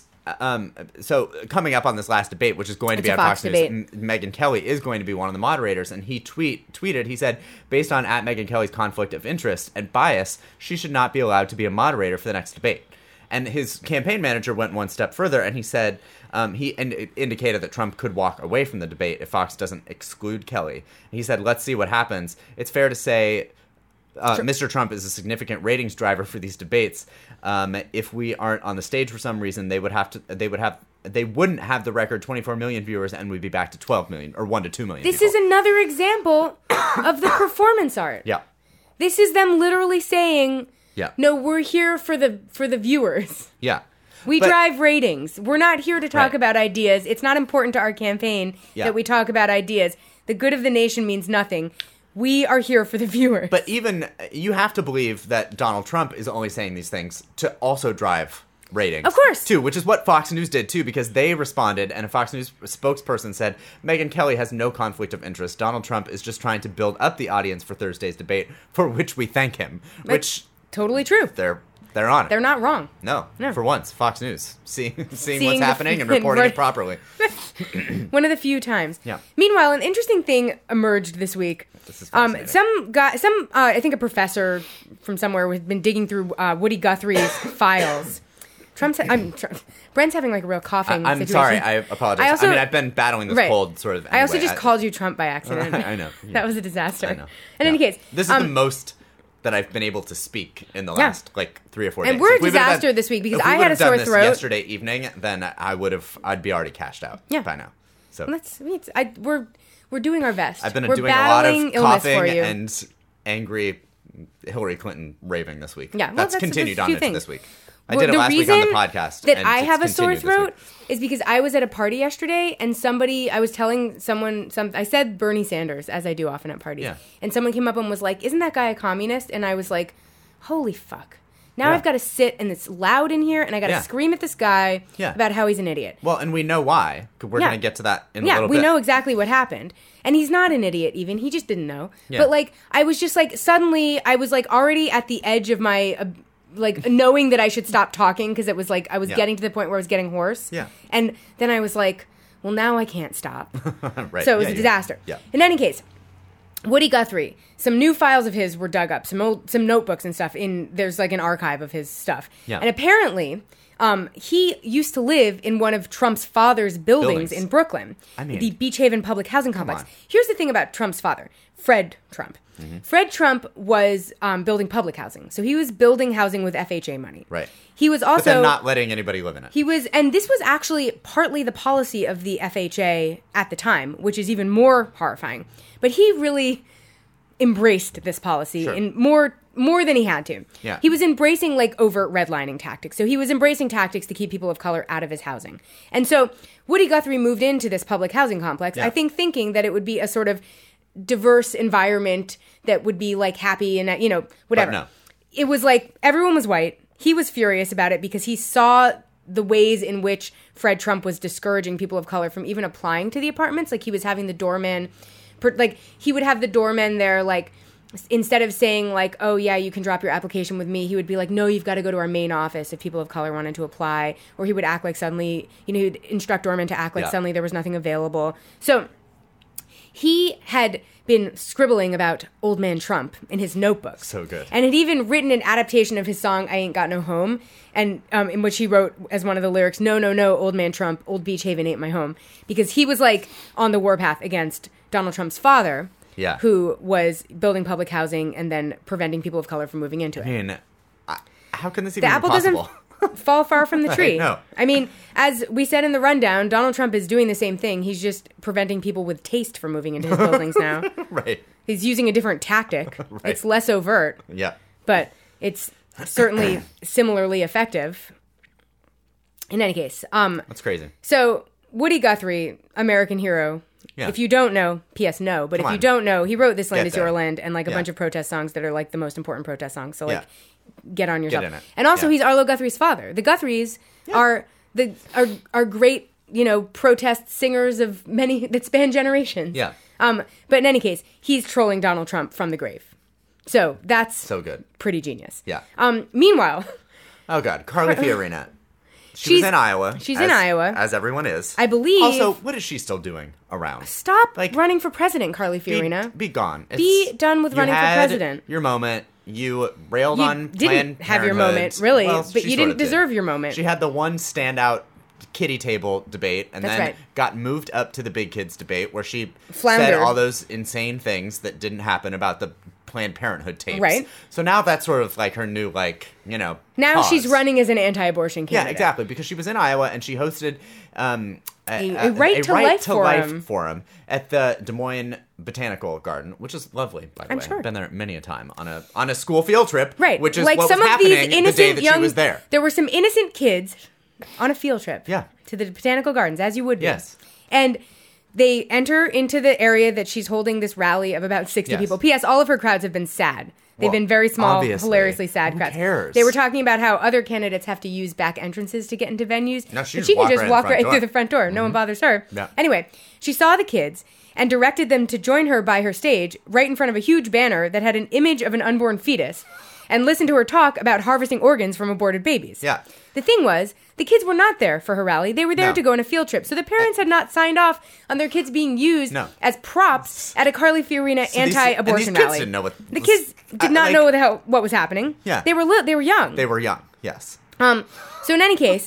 so coming up on this last debate, which is going to be on Fox News, Megyn Kelly is going to be one of the moderators, and he tweeted, he said, based on @Megyn Kelly's conflict of interest and bias, she should not be allowed to be a moderator for the next debate. And his campaign manager went one step further, and he said he indicated that Trump could walk away from the debate if Fox doesn't exclude Kelly. And he said, let's see what happens. It's fair to say Mr. Trump is a significant ratings driver for these debates. If we aren't on the stage for some reason, they wouldn't have the record 24 million viewers, and we'd be back to 12 million or 1 to 2 million.
This is another example of the performance art.
Yeah.
This is them literally saying, no, we're here for the viewers.
Yeah.
We drive ratings. We're not here to talk about ideas. It's not important to our campaign that we talk about ideas. The good of the nation means nothing. We are here for the viewers.
But even, you have to believe that Donald Trump is only saying these things to also drive ratings.
Of course.
Too, which is what Fox News did, too, because they responded, and a Fox News spokesperson said, Megyn Kelly has no conflict of interest. Donald Trump is just trying to build up the audience for Thursday's debate, for which we thank him. Which
totally true.
They're on it.
They're not wrong.
No. For once, Fox News seeing what's happening and reporting it properly.
One of the few times.
Yeah.
Meanwhile, an interesting thing emerged this week.
This is fascinating.
I think a professor from somewhere has been digging through Woody Guthrie's files. Brent's having like a real coughing situation.
I'm sorry. I apologize. I've been battling this cold sort of anyway.
I also just called you Trump by accident.
I know. Yeah.
That was a disaster.
I know.
In any case.
This is the most that I've been able to speak in the last 3 or 4 days.
And we're a disaster this week because I had a sore throat.
If we would have done this yesterday evening, then I'd be already cashed out by now. So
we're doing our best.
I've been doing a lot of coughing and angry Hillary Clinton raving this week.
Yeah,
that's continued on into this week. I did it last week on the podcast.
That I have a sore throat is because I was at a party yesterday and I was telling someone I said Bernie Sanders, as I do often at parties.
Yeah.
And someone came up and was like, isn't that guy a communist? And I was like, holy fuck. Now I've got to sit and it's loud in here and I got to scream at this guy about how he's an idiot.
Well, and we know why. We're going to get to that in a little bit.
Yeah, we know exactly what happened. And he's not an idiot even. He just didn't know. Yeah. But I was just suddenly I was already at the edge of my... knowing that I should stop talking because it was I was getting to the point where I was getting hoarse.
Yeah.
And then I was like, well, now I can't stop.
Right.
So it was a disaster.
Yeah.
In any case, Woody Guthrie, some new files of his were dug up, some notebooks and stuff. There's an archive of his stuff.
Yeah.
And apparently, he used to live in one of Trump's father's buildings in Brooklyn, the Beach Haven Public Housing Complex. Here's the thing about Trump's father, Fred Trump. Mm-hmm. Fred Trump was building public housing. So he was building housing with FHA money.
Right.
He was also...
But then not letting anybody live in it.
And this was actually partly the policy of the FHA at the time, which is even more horrifying. But he really embraced this policy in more than he had to.
Yeah.
He was embracing overt redlining tactics. So he was embracing tactics to keep people of color out of his housing. And so Woody Guthrie moved into this public housing complex, I think thinking that it would be a sort of diverse environment that would be happy and whatever. But no. It was everyone was white. He was furious about it because he saw the ways in which Fred Trump was discouraging people of color from even applying to the apartments. He was having the doorman, he would have the doorman there, instead of saying oh yeah, you can drop your application with me, he would be no, you've got to go to our main office if people of color wanted to apply. Or he would act suddenly, he'd instruct doormen to act suddenly there was nothing available. So he had been scribbling about Old Man Trump in his notebook.
So good.
And had even written an adaptation of his song, I Ain't Got No Home, and in which he wrote as one of the lyrics, no, no, no, Old Man Trump, Old Beach Haven ain't my home. Because he was on the warpath against Donald Trump's father, who was building public housing and then preventing people of color from moving into it.
I mean, how can this even be possible?
Doesn't fall far from the tree.
No.
I mean, as we said in the rundown, Donald Trump is doing the same thing. He's just preventing people with taste from moving into his buildings now.
Right.
He's using a different tactic. Right. It's less overt.
Yeah.
But it's certainly similarly effective. In any case.
That's crazy.
So, Woody Guthrie, American hero. Yeah. If you don't know, P.S. no. But if you don't know, he wrote This Land Is Your Land and a bunch of protest songs that are the most important protest songs. So get on yourself.
Get in it.
And also he's Arlo Guthrie's father. The Guthries are great, protest singers of many that span generations.
Yeah.
But in any case, he's trolling Donald Trump from the grave. So that's
so good.
Pretty genius.
Yeah.
Meanwhile,
oh god, Carly Fiorina. She's in Iowa.
She's in Iowa.
As everyone is.
I believe.
Also, what is she still doing around?
Stop running for president, Carly Fiorina.
Be gone.
Be done with running for president.
Your moment. You railed on Planned Parenthood.
You didn't have your moment, really. Well, but you didn't deserve your moment.
She had the one standout kiddie table debate and then got moved up to the big kids debate where she said all those insane things that didn't happen about the Planned Parenthood tapes.
Right.
So now that's sort of her new, Now
cause. She's running as an anti-abortion candidate.
Yeah, exactly. Because she was in Iowa and she hosted
a Right to Life
forum at the Des Moines Botanical Garden, which is lovely, by the way.
Sure.
I've been there many a time on a school field trip.
Right.
Which is what was happening the day that she was there.
There were some innocent kids on a field trip.
Yeah.
To the Botanical Gardens, as you would be.
Yes.
And they enter into the area that she's holding this rally of about 60 people. P.S. All of her crowds have been sad. They've been very small, hilariously sad crowds.
Who cares?
They were talking about how other candidates have to use back entrances to get into venues.
No,
but she can just walk right through the front door. No one bothers her.
Yeah.
Anyway, she saw the kids and directed them to join her by her stage right in front of a huge banner that had an image of an unborn fetus. and listen to her talk about harvesting organs from aborted babies.
Yeah.
The thing was, the kids were not there for her rally. They were there to go on a field trip. So the parents had not signed off on their kids being used as props at a Carly Fiorina anti-abortion
rally.
Kids
didn't know what
the kids did not know what was happening.
Yeah.
They were young.
They were young, yes.
So in any case,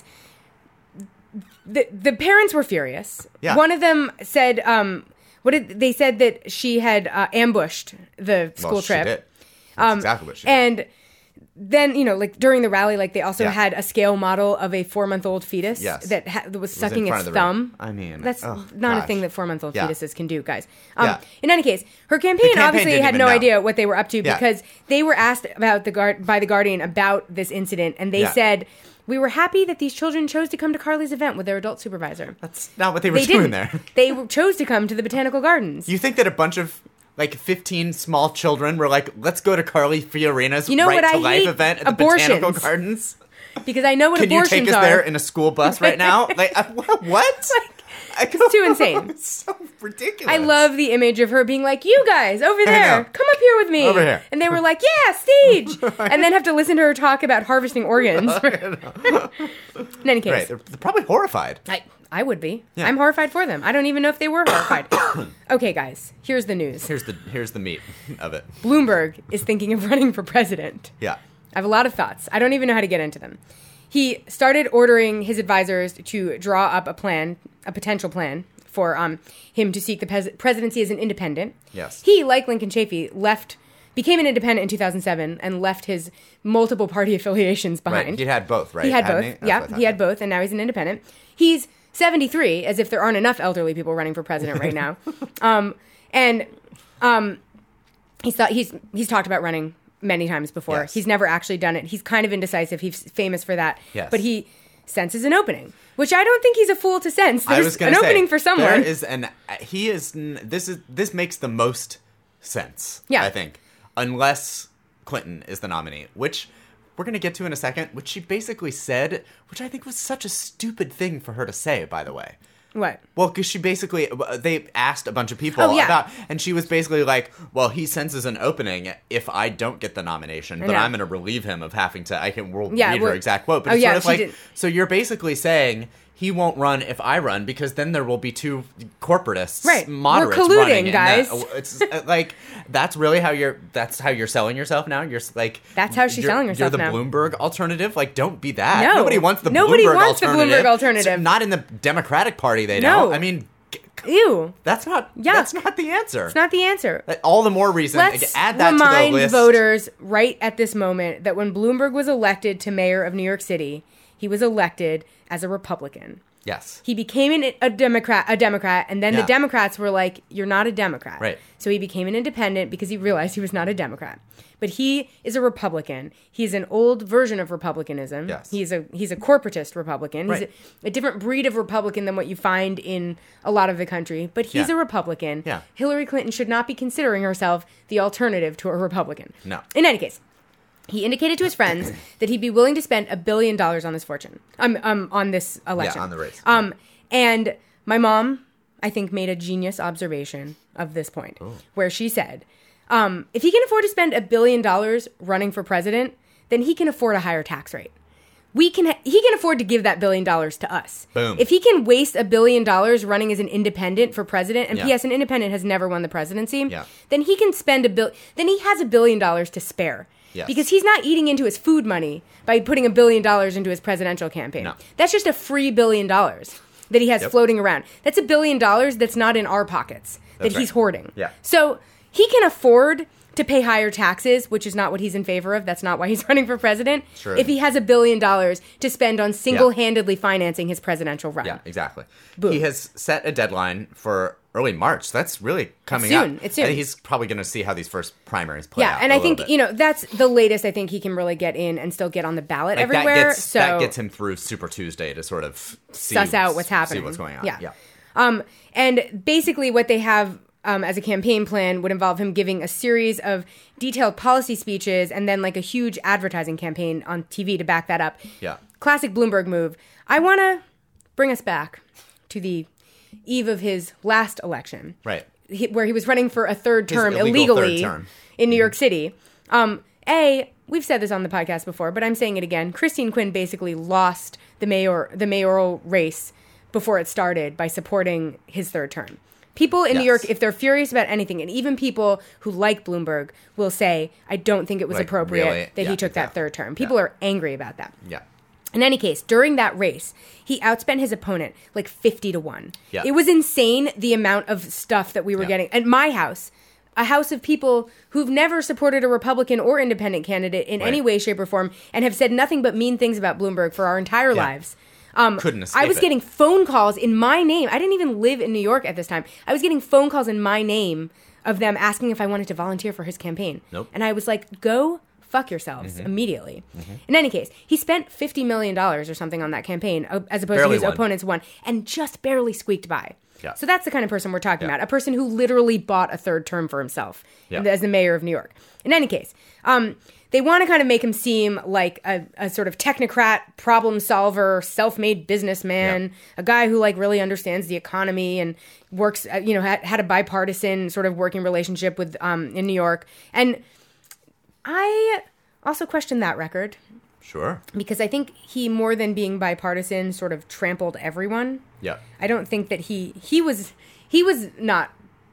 the parents were furious.
Yeah.
One of them said, they said that she had ambushed the school trip.
She did. That's exactly what she did.
And then, during the rally, they also had a scale model of a 4-month-old fetus that was sucking its thumb.
I mean,
that's not a thing that 4-month-old fetuses can do, guys. In any case, her
the
campaign obviously had no idea what they were up to
Yeah.
because they were asked by the Guardian about this incident, and they said, "We were happy that these children chose to come to Carly's event with their adult supervisor."
That's not what they were doing there.
They chose to come to the Botanical Gardens.
You think that a bunch of 15 small children were like, let's go to Carly Fiorina's Right to Life event at the Botanical Gardens?
Because I know what
Can
abortions are.
Can you take us there in a school bus right now? What?
It's too insane.
It's so ridiculous.
I love the image of her being like, "You guys, over there, come up here with me."
Over here.
And they were like, "Yeah, stage!" And then have to listen to her talk about harvesting organs. In any case.
Right. They're probably horrified.
I would be.
Yeah.
I'm horrified for them. I don't even know if they were horrified. Okay, guys, here's the news.
Here's the meat of it.
Bloomberg is thinking of running for president.
Yeah.
I have a lot of thoughts. I don't even know how to get into them. He started ordering his advisors to draw up a potential plan for him to seek the presidency as an independent.
Yes.
He, like Lincoln Chafee, became an independent in 2007 and left his multiple party affiliations behind.
Right. He had both, right?
He had both. He had both, and now he's an independent. He's 73, as if there aren't enough elderly people running for president right now. He's talked about running many times before.
Yes.
He's never actually done it. He's kind of indecisive. He's famous for that.
Yes.
But he senses an opening, which I don't think he's a fool to sense. There's an opening for someone.
This makes the most sense, I think, unless Clinton is the nominee, which we're going to get to in a second, which she basically said, which I think was such a stupid thing for her to say, by the way.
What?
Well, because they asked a bunch of people about, and she was basically like, well, he senses an opening if I don't get the nomination, but I'm going to relieve him of having to, we'll read her exact quote, but it's sort of like, so you're basically saying he won't run if I run because then there will be two corporatists, moderates
we're colluding,
running,
guys.
It's like, that's really how you're selling yourself now? You're like,
that's how she's selling herself now.
You're the Bloomberg alternative? Like, don't be that.
No.
Nobody wants the
Nobody
Bloomberg
wants
alternative.
the Bloomberg alternative.
So not in the Democratic Party, they
No.
don't. I mean,
ew.
That's not the answer.
It's not the answer.
All the more reason
Let's
to add that to the
remind
list.
voters right at this moment that when Bloomberg was elected to mayor of New York City, he was elected as a Republican.
Yes.
He became a Democrat, and then the Democrats were like, "You're not a Democrat."
Right.
So he became an independent because he realized he was not a Democrat. But he is a Republican. He's an old version of Republicanism.
Yes.
He's a corporatist Republican.
Right.
He's a different breed of Republican than what you find in a lot of the country. But he's a Republican.
Yeah.
Hillary Clinton should not be considering herself the alternative to a Republican.
No.
In any case, he indicated to his friends that he'd be willing to spend $1 billion on this fortune, on this election.
Yeah, on the race.
And my mom, I think, made a genius observation of this point, where she said, if he can afford to spend $1 billion running for president, then he can afford a higher tax rate. He can afford to give that $1 billion to us.
Boom.
If he can waste $1 billion running as an independent for president, and P.S. an independent has never won the presidency, then he can spend then he has $1 billion to spare.
Yes.
Because he's not eating into his food money by putting $1 billion into his presidential campaign.
No.
That's just a free $1 billion that he has floating around. That's $1 billion that's not in our pockets that he's hoarding.
Yeah.
So he can afford to pay higher taxes, which is not what he's in favor of. That's not why he's running for president.
Sure.
If he has $1 billion to spend on single-handedly financing his presidential run.
Yeah, exactly.
Boom.
He has set a deadline for early March. So that's really coming
It's soon.
up.
It's soon.
And he's probably going to see how these first primaries play out.
Yeah, and I think,
bit.
that's the latest I think he can really get in and still get on the ballot everywhere.
That gets him through Super Tuesday to sort of
suss out what's happening.
See what's going on.
Yeah. And basically what they have as a campaign plan would involve him giving a series of detailed policy speeches and then like a huge advertising campaign on TV to back that up.
Yeah.
Classic Bloomberg move. I want to bring us back to the eve of his last election.
Right.
Where he was running for a third term illegally
third term.
in New York City. And we've said this on the podcast before, but I'm saying it again. Christine Quinn basically lost the mayoral race before it started by supporting his third term. People in New York, if they're furious about anything, and even people who like Bloomberg will say, I don't think it was appropriate that he took that third term. People are angry about that.
Yeah.
In any case, during that race, he outspent his opponent like 50-1.
Yeah.
It was insane the amount of stuff that we were getting. At my house, a house of people who've never supported a Republican or independent candidate in any way, shape, or form and have said nothing but mean things about Bloomberg for our entire lives.
Couldn't escape
I was getting phone calls in my name. I didn't even live in New York at this time. I was getting phone calls in my name of them asking if I wanted to volunteer for his campaign.
Nope.
And I was like, go fuck yourselves immediately. In any case, he spent $50 million or something on that campaign as opposed to his opponent's one and just barely squeaked by.
Yeah.
So that's the kind of person we're talking about. A person who literally bought a third term for himself as the mayor of New York. In any case, they want to kind of make him seem like a sort of technocrat, problem solver, self-made businessman, a guy who like really understands the economy and works, had a bipartisan sort of working relationship with in New York. And I also question that record.
Sure.
Because I think he, more than being bipartisan, sort of trampled everyone.
Yeah.
I don't think that he was not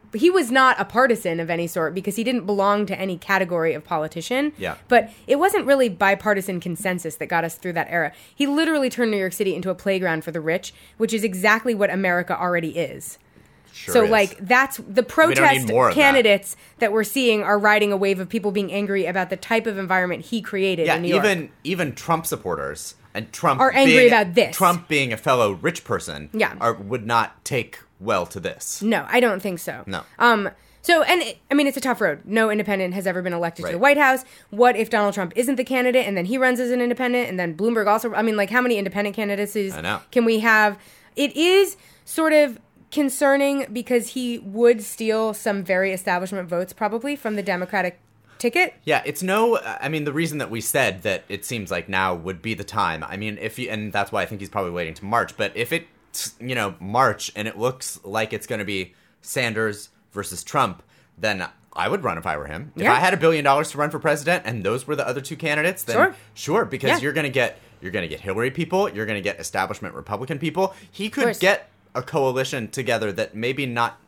a partisan of any sort because he didn't belong to any category of politician.
Yeah.
But it wasn't really bipartisan consensus that got us through that era. He literally turned New York City into a playground for the rich, which is exactly what America already is.
Sure
so,
is.
like, that's the protest candidates that we're seeing are riding a wave of people being angry about the type of environment he created in New York.
Even Trump supporters and Trump
are angry about this.
Trump being a fellow rich person would not take well to this.
No, I don't think so.
No.
It's a tough road. No independent has ever been elected to the White House. What if Donald Trump isn't the candidate and then he runs as an independent and then Bloomberg also? I mean, like, how many independent candidacies can we have? It is sort of concerning because he would steal some very establishment votes probably from the Democratic ticket.
Yeah, the reason that we said that it seems like now would be the time. I mean, and that's why I think he's probably waiting to March. But if it's, March and it looks like it's going to be Sanders versus Trump, then I would run if I were him. If I had $1 billion to run for president and those were the other two candidates, then sure, because you're going to get Hillary people, you're going to get establishment Republican people. He could get a coalition together that maybe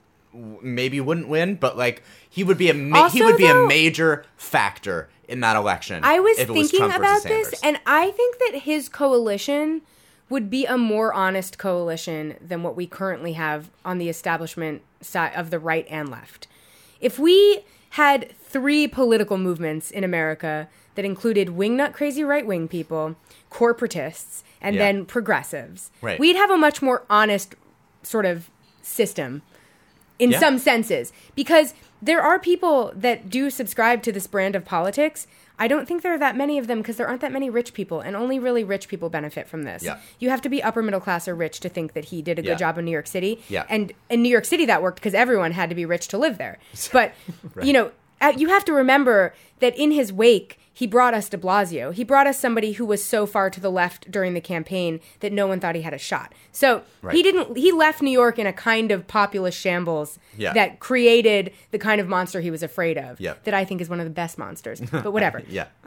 wouldn't win, but like he would be a major factor in that election.
I was thinking about this, and I think that his coalition would be a more honest coalition than what we currently have on the establishment side of the right and left. If we had 3 political movements in America that included wingnut crazy right-wing people, corporatists, and then progressives, we'd have a much more honest sort of system in some senses, because there are people that do subscribe to this brand of politics. I don't think there are that many of them because there aren't that many rich people, and only really rich people benefit from this. Yeah. You have to be upper middle class or rich to think that he did a good job in New York City. Yeah. And in New York City that worked because everyone had to be rich to live there. But, you have to remember that in his wake, he brought us de Blasio. He brought us somebody who was so far to the left during the campaign that no one thought he had a shot. So he left New York in a kind of populist shambles that created the kind of monster he was afraid of, that I think is one of the best monsters. But whatever.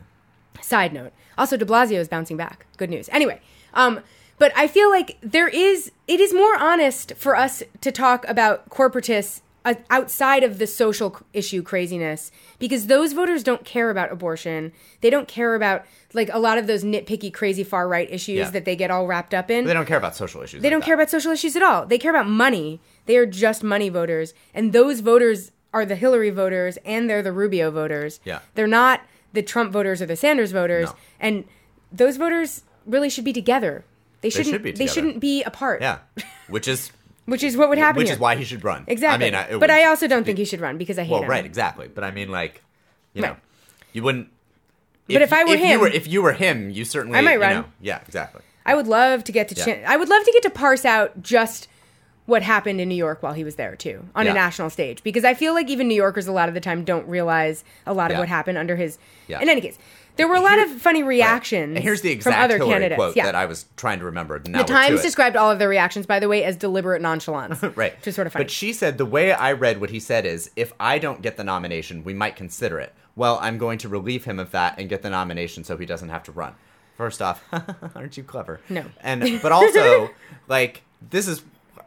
Side note. Also, de Blasio is bouncing back. Good news. Anyway, but I feel like it is more honest for us to talk about corporatists outside of the social issue craziness, because those voters don't care about abortion. They don't care about like a lot of those nitpicky, crazy far right issues that they get all wrapped up in.
They don't care about social issues.
They don't care about social issues at all. They care about money. They are just money voters, and those voters are the Hillary voters and they're the Rubio voters. Yeah, they're not the Trump voters or the Sanders voters, and those voters really should be together. They shouldn't be apart.
Yeah, which is
what would happen.
Which is why he should run.
Exactly. But I also don't think he should run because I hate him.
Well, right, exactly. But I mean, like, you wouldn't.
But if I were him,
if you were him, you certainly.
I might run.
Yeah, exactly.
I would love to get to. I would love to get to parse out just what happened in New York while he was there too, on a national stage, because I feel like even New Yorkers a lot of the time don't realize a lot of what happened under his. Yeah. In any case, there were a lot of funny reactions.
And here's the exact
from other
Hillary
candidates.
quote that I was trying to remember. Now
the Times described all of their reactions, by the way, as deliberate nonchalance.
Right.
Which is sort of funny.
But she said, the way I read what he said is, if I don't get the nomination, we might consider it. Well, I'm going to relieve him of that and get the nomination so he doesn't have to run. First off, aren't you clever?
No.
But also, like, this is,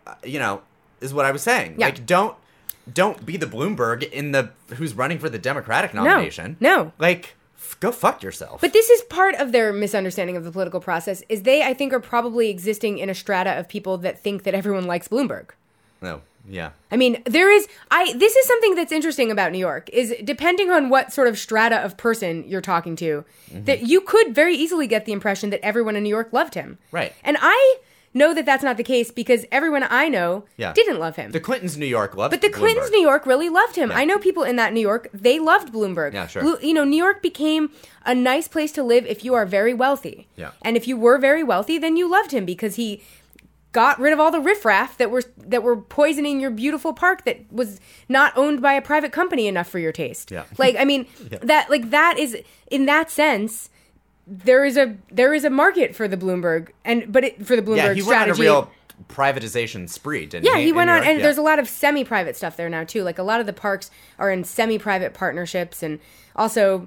is what I was saying.
Yeah.
Like, don't be the Bloomberg who's running for the Democratic nomination.
No.
Like, go fuck yourself.
But this is part of their misunderstanding of the political process, is they, I think, are probably existing in a strata of people that think that everyone likes Bloomberg.
No. Yeah.
I mean, this is something that's interesting about New York, is depending on what sort of strata of person you're talking to, that you could very easily get the impression that everyone in New York loved him.
Right.
And I know that that's not the case because everyone I know didn't love him.
The Clintons' New York loved
But the Clintons' New York really loved him.
Yeah.
I know people in that New York, they loved Bloomberg.
Yeah, sure.
New York became a nice place to live if you are very wealthy.
Yeah.
And if you were very wealthy, then you loved him because he got rid of all the riffraff that were poisoning your beautiful park that was not owned by a private company enough for your taste.
Yeah.
Like, I mean, that is, in that sense, there is a market for the Bloomberg for the Bloomberg
yeah, he
strategy.
went on a real privatization spree, didn't he?
Yeah, he went on, and
yeah.
there's a lot of semi-private stuff there now too. Like a lot of the parks are in semi-private partnerships, and also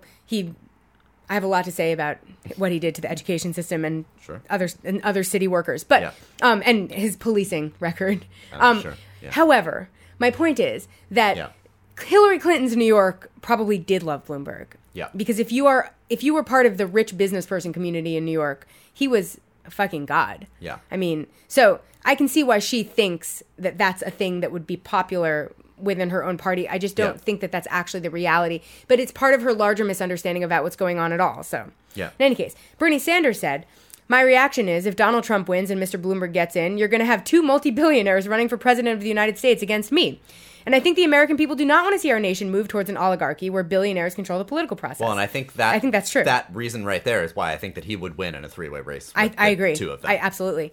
I have a lot to say about what he did to the education system and other city workers, but and his policing record.
Sure. Yeah.
However, my point is that Hillary Clinton's New York probably did love Bloomberg.
Yeah.
Because if you were part of the rich business person community in New York, he was a fucking god.
Yeah.
I mean, so I can see why she thinks that that's a thing that would be popular within her own party. I just don't think that that's actually the reality. But it's part of her larger misunderstanding about what's going on at all. So, in any case, Bernie Sanders said, my reaction is if Donald Trump wins and Mr. Bloomberg gets in, you're going to have two multi-billionaires running for president of the United States against me. And I think the American people do not want to see our nation move towards an oligarchy where billionaires control the political process.
Well, and I think that's true. That reason right there is why I think that he would win in a three-way race.
I agree.
Two of them.
Absolutely.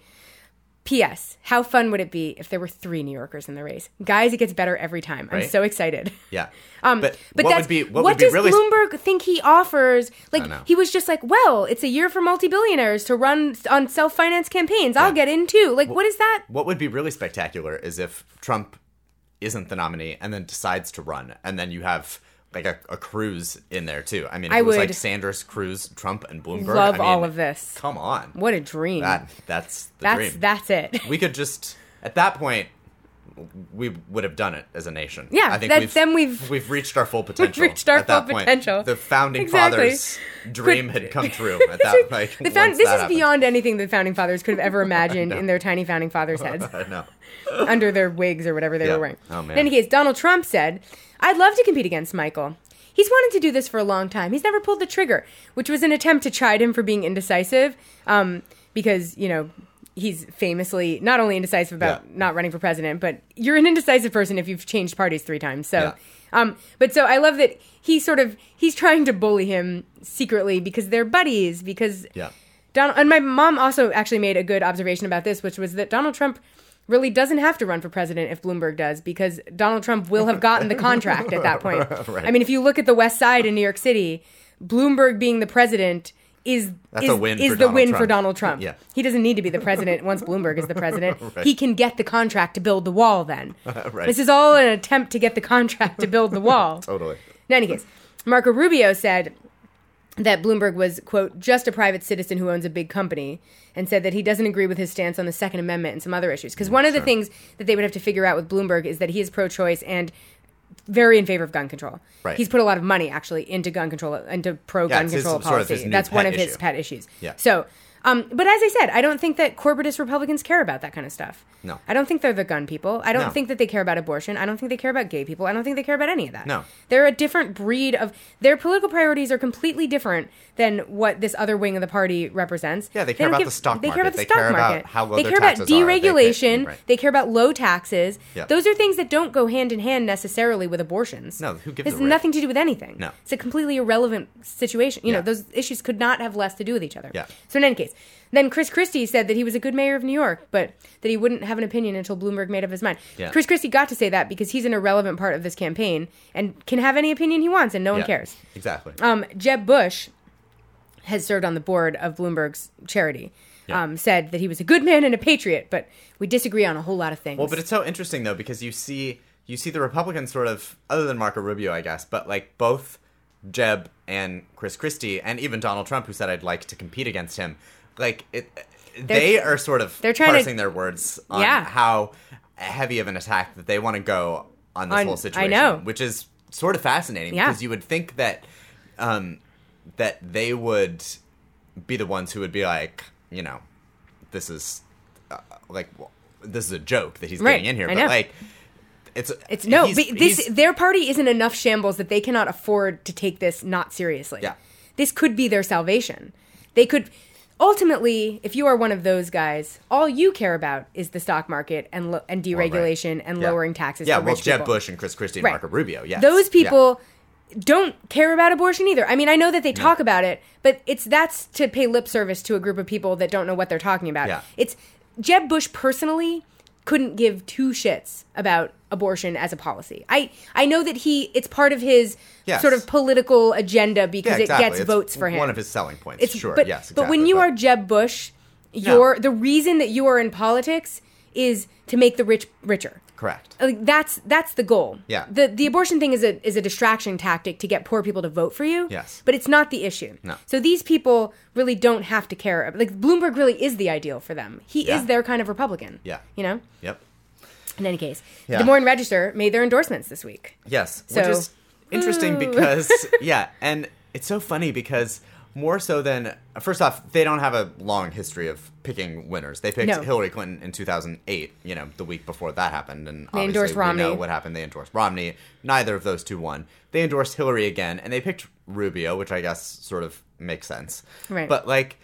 P.S. How fun would it be if there were three New Yorkers in the race? Guys, it gets better every time. I'm so excited.
Yeah.
But what does Bloomberg think he offers? Like, he was just like, well, it's a year for multi-billionaires to run on self-financed campaigns. I'll get in too. Like, what is that?
What would be really spectacular is if Trump isn't the nominee and then decides to run, and then you have like a Cruz in there too. I mean, it was like Sanders, Cruz, Trump, and Bloomberg.
Love all of this.
Come on,
what a dream!
That's the dream.
That's it.
We could just at that point we would have done it as a nation.
Yeah,
I think we've reached our full potential.
We've reached our full
full
potential.
The founding fathers' dream had come true at that point.
This is beyond anything the founding fathers could have ever imagined in their tiny founding fathers' heads.
I know.
Under their wigs or whatever they were wearing.
Oh, man.
In any case, Donald Trump said, I'd love to compete against Michael. He's wanted to do this for a long time. He's never pulled the trigger, which was an attempt to chide him for being indecisive because, he's famously not only indecisive about not running for president, but you're an indecisive person if you've changed parties 3 times. So, but so I love that he's trying to bully him secretly because they're buddies, because Donald, and my mom also actually made a good observation about this, which was that Donald Trump really doesn't have to run for president if Bloomberg does, because Donald Trump will have gotten the contract at that point.
Right.
I mean, if you look at the West Side in New York City, Bloomberg being the president is the win for Donald Trump.
Yeah.
He doesn't need to be the president once Bloomberg is the president.
Right.
He can get the contract to build the wall then.
Right.
This is all an attempt to get the contract to build the wall.
Totally.
In any case, Marco Rubio said that Bloomberg was, quote, just a private citizen who owns a big company, and said that he doesn't agree with his stance on the Second Amendment and some other issues. Because one of the things that they would have to figure out with Bloomberg is that he is pro-choice and very in favor of gun control.
Right.
He's put a lot of money, actually, into gun control, into pro-gun control policy. That's one of his pet issues.
Yeah.
So, but as I said, I don't think that corporatist Republicans care about that kind of stuff.
No.
I don't think they're the gun people. I don't think that they care about abortion. I don't think they care about gay people. I don't think they care about any of that.
No.
They're a different breed of... Their political priorities are completely different than what this other wing of the party represents.
Yeah, they care about the stock market.
They care about the stock market.
How low
they
their
care about
taxes
deregulation.
Right.
They care about low taxes.
Yep.
Those are things that don't go hand in hand necessarily with abortions.
No, who gives
It
a
has
rip?
nothing to do with anything.
No.
It's a completely irrelevant situation. You know, those issues could not have less to do with each other.
Yeah.
So in any case, then Chris Christie said that he was a good mayor of New York, but that he wouldn't have an opinion until Bloomberg made up his mind.
Yeah.
Chris Christie got to say that because he's an irrelevant part of this campaign and can have any opinion he wants and no one cares.
Exactly.
Jeb Bush has served on the board of Bloomberg's charity, said that he was a good man and a patriot, but we disagree on a whole lot of things.
Well, but it's so interesting, though, because you see the Republicans sort of, other than Marco Rubio, I guess, but like both Jeb and Chris Christie, and even Donald Trump, who said I'd like to compete against him, like they are sort of parsing their words on how heavy of an attack that they want to go on this whole situation. I know. Which is sort of fascinating because you would think that that they would be the ones who would be like, you know, this is this is a joke that he's getting in here, but like their party isn't enough shambles that they cannot afford to take this not seriously.
Yeah. This could be their salvation. They could ultimately, if you are one of those guys, all you care about is the stock market and deregulation and lowering taxes for rich people.
Jeb Bush and Chris Christie and Marco Rubio, yes.
Those people don't care about abortion either. I mean, I know that they talk about it, but that's to pay lip service to a group of people that don't know what they're talking about. Yeah. It's Jeb Bush personally couldn't give two shits about abortion as a policy. I know that it's part of his sort of political agenda because it gets votes for him.
One of his selling points, sure. Yes, exactly.
But when you are Jeb Bush, the reason that you are in politics is to make the rich richer.
Correct.
Like that's the goal.
Yeah.
The abortion thing is a distraction tactic to get poor people to vote for you.
Yes.
But it's not the issue.
No.
So these people really don't have to care. Like Bloomberg really is the ideal for them. He is their kind of Republican.
Yeah.
You know?
Yep.
In any case, the Des Moines Register made their endorsements this week.
Yes. Which is interesting because and it's so funny because more so than, first off, they don't have a long history of picking winners. They picked Hillary Clinton in 2008, you know, the week before that happened. And
they endorsed Romney.
We know what happened. They endorsed Romney. Neither of those two won. They endorsed Hillary again, and they picked Rubio, which I guess sort of makes sense.
Right.
But, like,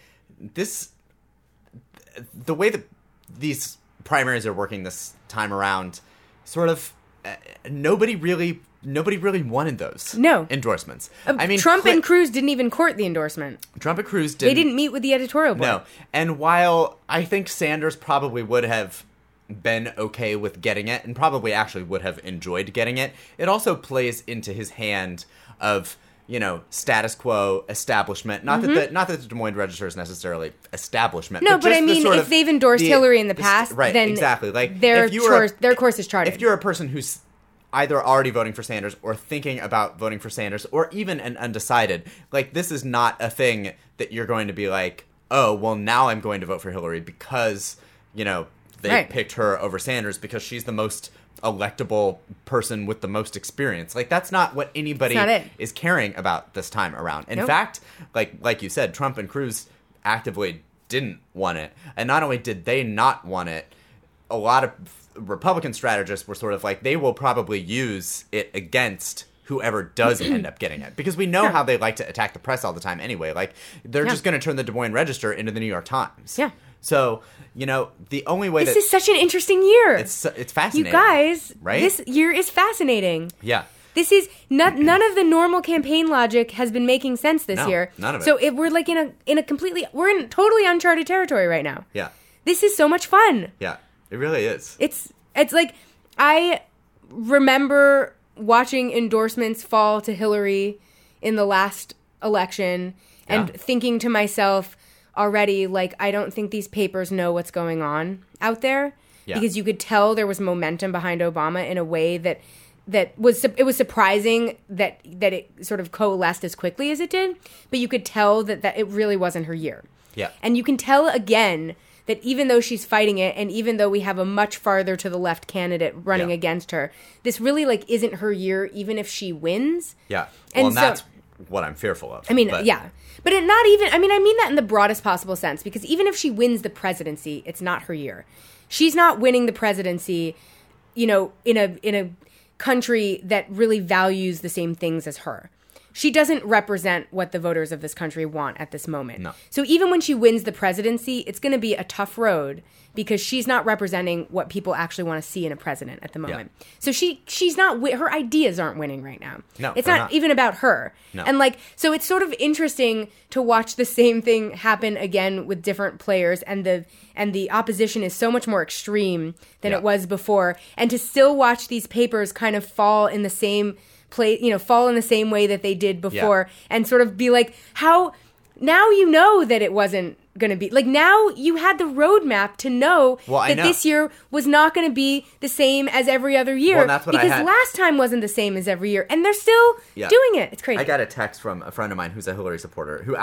the way that these primaries are working this time around, sort of, nobody really wanted those endorsements.
I mean, Trump and Cruz didn't even court the endorsement.
Trump and Cruz didn't.
They didn't meet with the editorial board.
No. And while I think Sanders probably would have been okay with getting it and probably actually would have enjoyed getting it, it also plays into his hand of, you know, status quo, establishment. Not that the Des Moines Register is necessarily establishment.
No, but I mean, if they've endorsed Hillary in the past, then
exactly. Like
their course is charted.
If you're a person who's either already voting for Sanders or thinking about voting for Sanders or even an undecided, like, this is not a thing that you're going to be like, oh, well, now I'm going to vote for Hillary because, you know, they picked her over Sanders because she's the most electable person with the most experience. Like, that's not what anybody is caring about this time around. In fact, like you said, Trump and Cruz actively didn't want it. And not only did they not want it, a lot of Republican strategists were sort of like, they will probably use it against whoever does end up getting it. Because we know how they like to attack the press all the time anyway. Like, they're just going to turn the Des Moines Register into the New York Times.
Yeah.
So, you know, the only way
This is such an interesting year.
It's fascinating.
You guys,
right?
This year is fascinating.
Yeah.
This is none of the normal campaign logic has been making sense this year.
None of it.
So we're like in a completely, we're in totally uncharted territory right now.
Yeah.
This is so much fun.
Yeah. It really is.
It's like, I remember watching endorsements fall to Hillary in the last election and thinking to myself already, like, I don't think these papers know what's going on out there. Yeah. Because you could tell there was momentum behind Obama in a way that was surprising that it sort of coalesced as quickly as it did. But you could tell that it really wasn't her year.
Yeah.
And you can tell again that even though she's fighting it, and even though we have a much farther to the left candidate running against her, this really, like, isn't her year, even if she wins.
Yeah. And that's what I'm fearful of.
I mean, But it not even, I mean that in the broadest possible sense, because even if she wins the presidency, it's not her year. She's not winning the presidency, you know, in a country that really values the same things as her. She doesn't represent what the voters of this country want at this moment.
No.
So even when she wins the presidency, it's going to be a tough road because she's not representing what people actually want to see in a president at the moment. Yeah. So she's not, her ideas aren't winning right now.
No,
it's not even about her.
No.
And like, so it's sort of interesting to watch the same thing happen again with different players, and the opposition is so much more extreme than it was before. And to still watch these papers kind of fall in the same way that they did before, and sort of be like, how now you know that it wasn't going to be like, now you had the roadmap to know that this year was not going to be the same as every other year.
Well, that's what
because last time wasn't the same as every year, and they're still doing it. It's crazy.
I got a text from a friend of mine who's a Hillary supporter who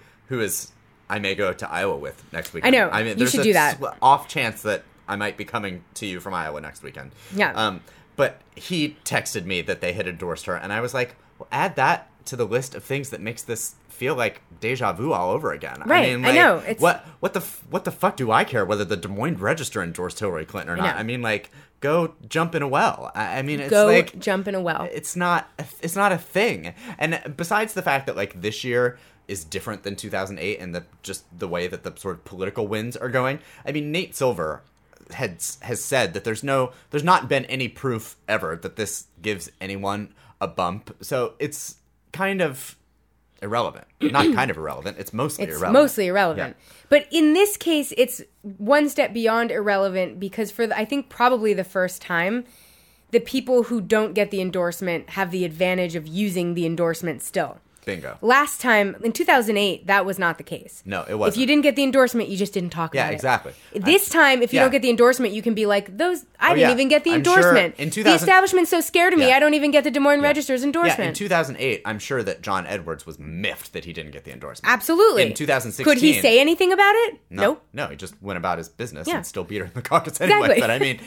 I may go to Iowa with next weekend.
I know. You should do that.
Off chance that I might be coming to you from Iowa next weekend.
Yeah.
But he texted me that they had endorsed her, and I was like, well, add that to the list of things that makes this feel like deja vu all over again.
Right.
I mean, like,
I know.
What the fuck do I care whether the Des Moines Register endorsed Hillary Clinton or not? I mean, like, go jump in a well. I mean, it's like,
jump in a well.
It's not a thing. And besides the fact that like this year is different than 2008 and just the way that the sort of political winds are going. I mean, Nate Silver has said that there's not been any proof ever that this gives anyone a bump. So it's kind of irrelevant. Not kind of irrelevant. It's mostly irrelevant.
It's mostly irrelevant. Yeah. But in this case, it's one step beyond irrelevant because I think probably the first time, the people who don't get the endorsement have the advantage of using the endorsement still.
Bingo.
Last time, in 2008, that was not the case.
No, it wasn't.
If you didn't get the endorsement, you just didn't talk about it.
Yeah, exactly.
This time, if you don't get the endorsement, you can be like, I didn't even get the endorsement.
Sure
the establishment's so scared of me, I don't even get the Des Moines Register's endorsement.
Yeah, in 2008, I'm sure that John Edwards was miffed that he didn't get the endorsement.
Absolutely.
In 2016...
Could he say anything about it? Nope.
No, he just went about his business and still beat her in the caucus anyway.
Exactly.
But I mean,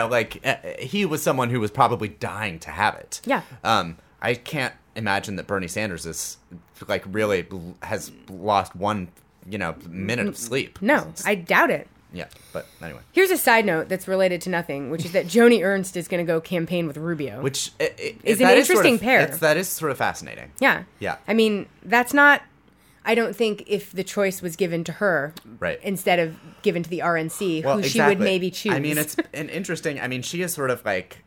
he was someone who was probably dying to have it.
Yeah.
I can't imagine that Bernie Sanders is like really has lost one minute of sleep.
No, I doubt it.
Yeah, but anyway.
Here's a side note that's related to nothing, which is that Joni Ernst is going to go campaign with Rubio,
which
is an interesting pair.
That is sort of fascinating.
Yeah,
yeah.
I mean, that's not. I don't think if the choice was given to her, instead of given to the RNC, she would maybe choose.
I mean, it's an interesting. I mean, she is sort of like,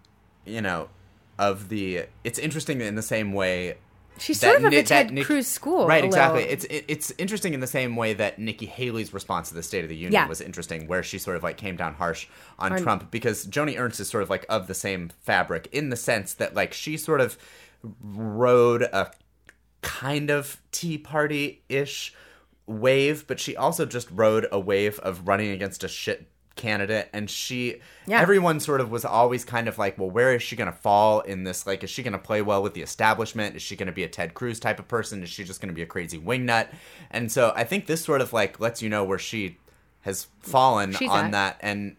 it's interesting in the same way.
She's sort of the Ted Cruz school.
Right, exactly. It's interesting in the same way that Nikki Haley's response to the State of the Union was interesting, where she sort of like came down harsh on Trump, because Joni Ernst is sort of like of the same fabric in the sense that like she sort of rode a kind of Tea Party-ish wave, but she also just rode a wave of running against a shit candidate, and everyone sort of was always kind of like, well, where is she going to fall in this? Like, is she going to play well with the establishment? Is she going to be a Ted Cruz type of person? Is she just going to be a crazy wingnut? And so I think this sort of like lets you know where she has fallen that, and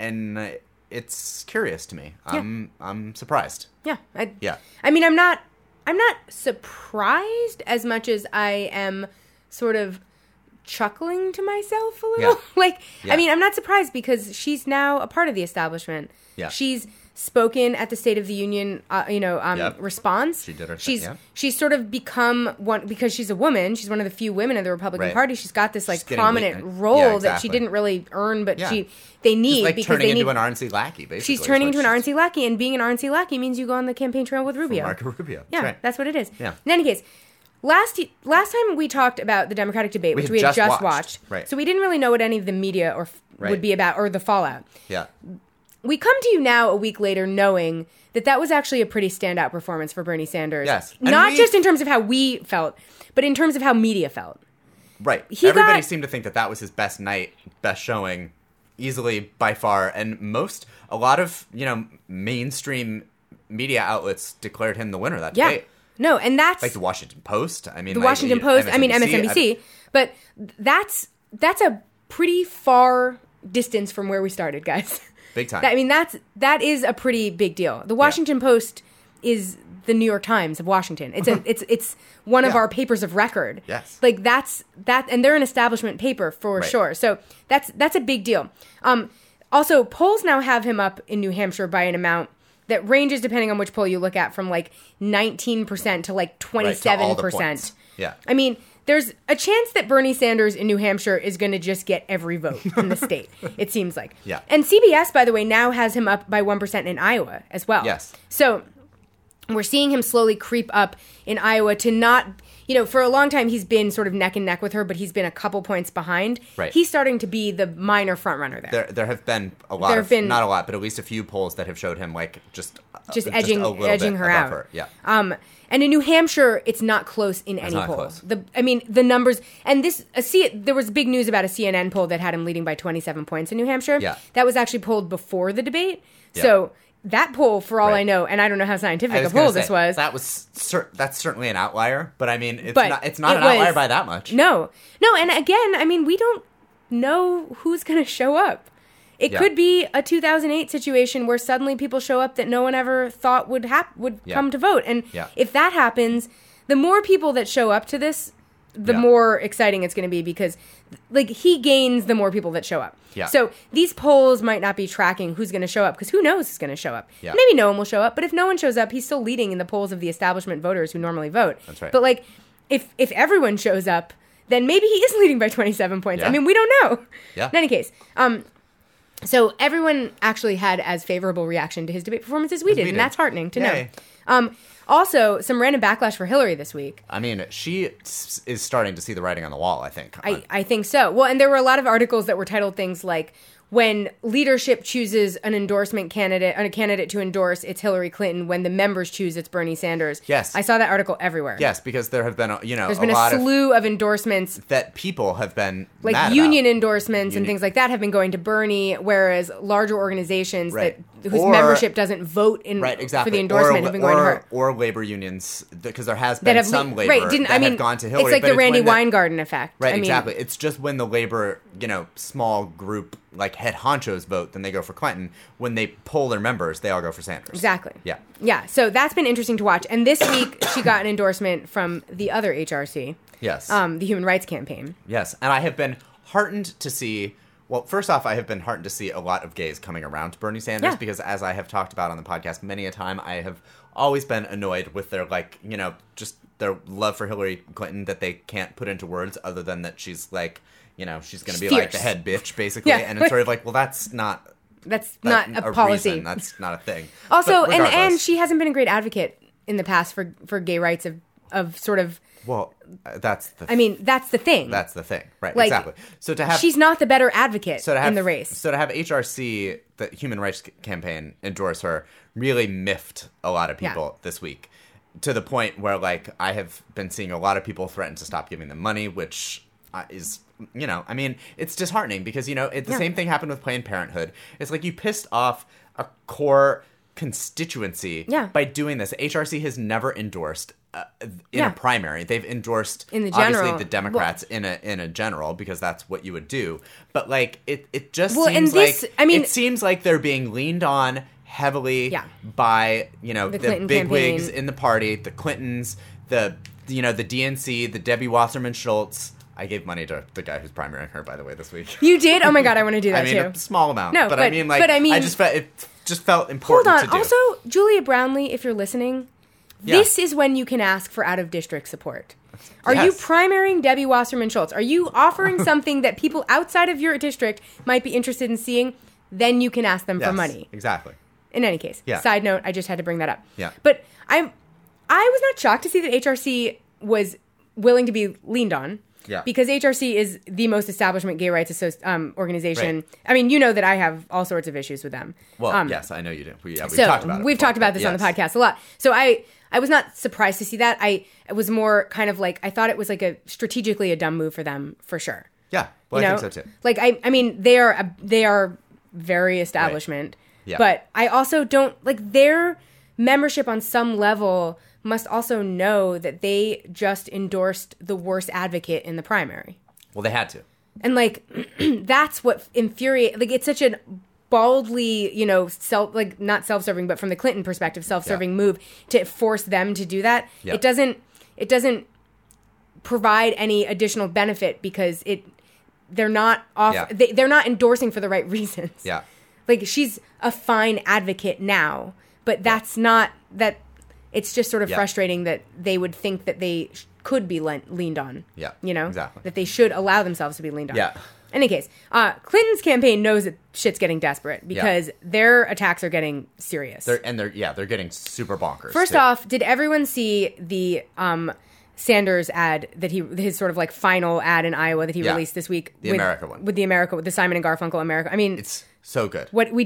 it's curious to me. I'm surprised.
Yeah. I mean, I'm not surprised as much as I am sort of chuckling to myself a little. I mean, I'm not surprised because she's now a part of the establishment. Yeah. She's spoken at the State of the Union, response.
She did her
She's sort of become one, because she's a woman. She's one of the few women in the Republican Party. She's got this like prominent role that she didn't really earn, but they need,
like
because
turning into an RNC lackey, basically.
She's turning into an RNC lackey, and being an RNC lackey means you go on the campaign trail with Rubio.
Marco Rubio.
Yeah, that's what it is.
Yeah.
In any case, last time we talked about the Democratic debate, which we had just watched.
Right.
So we didn't really know what any of the media would be about, or the fallout.
Yeah.
We come to you now a week later knowing that was actually a pretty standout performance for Bernie Sanders.
Yes.
Not just in terms of how we felt, but in terms of how media felt.
Right. Everybody seemed to think that was his best night, best showing, easily by far. And a lot of, mainstream media outlets declared him the winner that debate.
No, and that's
like the Washington Post. I mean,
the Washington Post. I mean, MSNBC. But that's a pretty far distance from where we started, guys.
Big time.
I mean, that is a pretty big deal. The Washington Post is the New York Times of Washington. It's one of our papers of record.
Yes.
Like that, and they're an establishment paper for sure. So that's a big deal. Also, polls now have him up in New Hampshire by an amount that ranges, depending on which poll you look at, from like 19% to like 27%.
Yeah.
I mean, there's a chance that Bernie Sanders in New Hampshire is going to just get every vote in the state, it seems like.
Yeah.
And CBS, by the way, now has him up by 1% in Iowa as well.
Yes.
So we're seeing him slowly creep up in Iowa to not, for a long time he's been sort of neck and neck with her, but he's been a couple points behind.
Right.
He's starting to be the minor frontrunner there.
There have been not a lot, but at least a few polls that have showed him like just edging
her out.
Her. Yeah.
And in New Hampshire, it's not close in any poll. The numbers, and there was big news about a CNN poll that had him leading by 27 points in New Hampshire.
Yeah.
That was actually polled before the debate. Yeah. So that poll, for all I know, and I don't know how scientific a poll this was.
That's certainly an outlier, but I mean, it's not an outlier by that much.
No, and again, I mean, we don't know who's going to show up. It could be a 2008 situation where suddenly people show up that no one ever thought would come to vote. And if that happens, the more people that show up to this, the more exciting it's going to be because, like, he gains the more people that show up.
Yeah.
So these polls might not be tracking who's going to show up because who knows who's going to show up. Yeah. Maybe no one will show up, but if no one shows up, he's still leading in the polls of the establishment voters who normally vote.
That's right.
But, like, if everyone shows up, then maybe he is leading by 27 points. I mean, we don't know.
Yeah.
In any case, so everyone actually had as favorable reaction to his debate performance as we did, and that's heartening to know. Also, some random backlash for Hillary this week.
I mean, she is starting to see the writing on the wall, I think.
I think so. Well, and there were a lot of articles that were titled things like, when leadership chooses an endorsement candidate, a candidate to endorse, it's Hillary Clinton. When the members choose, it's Bernie Sanders.
Yes.
I saw that article everywhere.
Yes, because there have been,
there's been a slew of endorsements.
That people have been
like
mad
union
about.
Endorsements and things like that have been going to Bernie, whereas larger organizations whose membership doesn't vote for the endorsement have been going to her.
Or labor unions, because there has been some labor have gone to Hillary.
It's like the Randy Weingarten effect.
Right, exactly. It's just when the labor, small group, like head honchos vote, then they go for Clinton. When they poll their members, they all go for Sanders.
Exactly.
Yeah.
Yeah, so that's been interesting to watch. And this week, she got an endorsement from the other HRC.
Yes.
The Human Rights Campaign.
Yes, and I have been heartened to see... Well, first off, I have been heartened to see a lot of gays coming around to Bernie Sanders because, as I have talked about on the podcast many a time, I have always been annoyed with their, just their love for Hillary Clinton that they can't put into words other than that she's, she's going to be, like, the head bitch, basically. Yeah. And it's sort of like, well, that's not
a policy.
Reason. That's not a thing.
Also, and she hasn't been a great advocate in the past for gay rights of sort of...
Well, that's the
thing.
That's the thing. Right, exactly. So to have...
She's not the better advocate in the race.
So to have HRC, the Human Rights Campaign, endorse her really miffed a lot of people this week. To the point where, I have been seeing a lot of people threaten to stop giving them money, which is... it's disheartening because, the same thing happened with Planned Parenthood. It's like you pissed off a core constituency by doing this. HRC has never endorsed in a primary. They've endorsed
in the general,
obviously the Democrats in a general because that's what you would do. But it just seems it seems like they're being leaned on heavily by the bigwigs in the party, the Clintons, the DNC, the Debbie Wasserman Schultz. I gave money to the guy who's primarying her, by the way, this week.
You did? Oh my god, I want to do that too.
A small amount.
No,
but I just felt it just felt important.
Hold on.
To do.
Also, Julia Brownlee, if you're listening, this is when you can ask for out-of-district support. Are you primarying Debbie Wasserman Schultz? Are you offering something that people outside of your district might be interested in seeing? Then you can ask them for money.
Exactly.
In any case.
Yeah.
Side note, I just had to bring that up.
Yeah.
But I was not shocked to see that HRC was willing to be leaned on.
Yeah.
Because HRC is the most establishment gay rights organization. Right. I mean, you know that I have all sorts of issues with them.
Well, yes, I know you do. We've talked about it.
We've talked about this on the podcast a lot. So I was not surprised to see that. I was more kind of I thought it was strategically a dumb move for them, for sure.
Yeah, well, I think so too.
I mean, they are very establishment. Right. Yeah. But I also don't, their membership on some level must also know that they just endorsed the worst advocate in the primary.
Well, they had to.
And that's what infuriates. It's such a baldly, not self-serving, but from the Clinton perspective, self-serving move to force them to do that. Yeah. It doesn't provide any additional benefit because they're not they're not endorsing for the right reasons.
Yeah.
She's a fine advocate now, but that's not that. It's just sort of frustrating that they would think that they could be leaned on.
Yeah,
exactly. That they should allow themselves to be leaned on.
Yeah.
In any case, Clinton's campaign knows that shit's getting desperate because their attacks are getting serious.
They're getting super bonkers.
First off, did everyone see the Sanders ad that his sort of final ad in Iowa that he released this week?
The America one.
With the Simon and Garfunkel America. I mean,
it's so good.
We did it.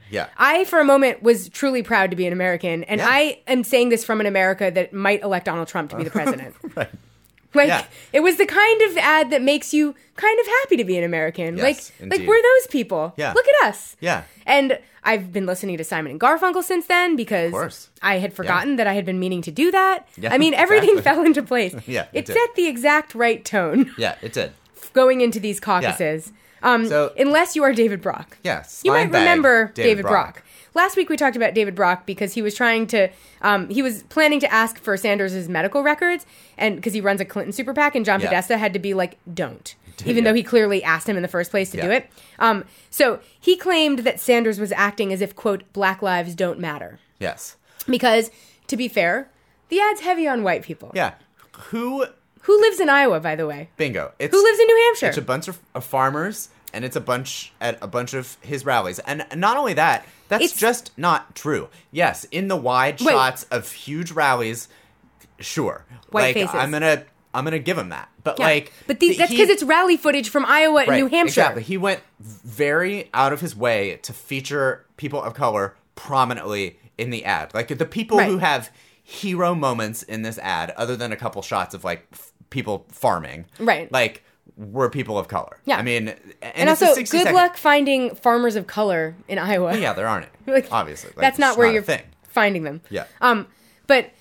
Yeah.
I, for a moment, was truly proud to be an American. And I am saying this from an America that might elect Donald Trump to be the president.
Right.
Like, it was the kind of ad that makes you kind of happy to be an American.
Yes,
like we're those people.
Yeah.
Look at us.
Yeah.
And I've been listening to Simon and Garfunkel since then because I had forgotten that I had been meaning to do that.
Yeah,
I mean, everything fell into place.
It
set the exact right tone.
Yeah, it did.
Going into these caucuses. So, unless you are David Brock.
Yes.
You might remember David Brock. Last week we talked about David Brock because he was trying to, he was planning to ask for Sanders' medical records, and because he runs a Clinton super PAC, and John Podesta had to be like, don't. Even though he clearly asked him in the first place to do it. So he claimed that Sanders was acting as if, quote, Black lives don't matter.
Yes.
Because, to be fair, the ad's heavy on white people.
Yeah. Who
lives in Iowa, by the way?
Bingo.
Who lives in New Hampshire?
It's a bunch of farmers, and it's a bunch at a bunch of his rallies. And not only that, that's just not true. Yes, in the wide shots of huge rallies, sure.
White faces.
I'm gonna give him that. But
that's because it's rally footage from Iowa and New Hampshire.
Exactly. He went very out of his way to feature people of color prominently in the ad. Like the people who have hero moments in this ad, other than a couple shots of like people farming.
Right.
Like were people of color.
Yeah.
I mean,
and also good luck finding farmers of color in Iowa.
Well, yeah, there aren't. Obviously,
that's not where you're finding them.
Yeah.
But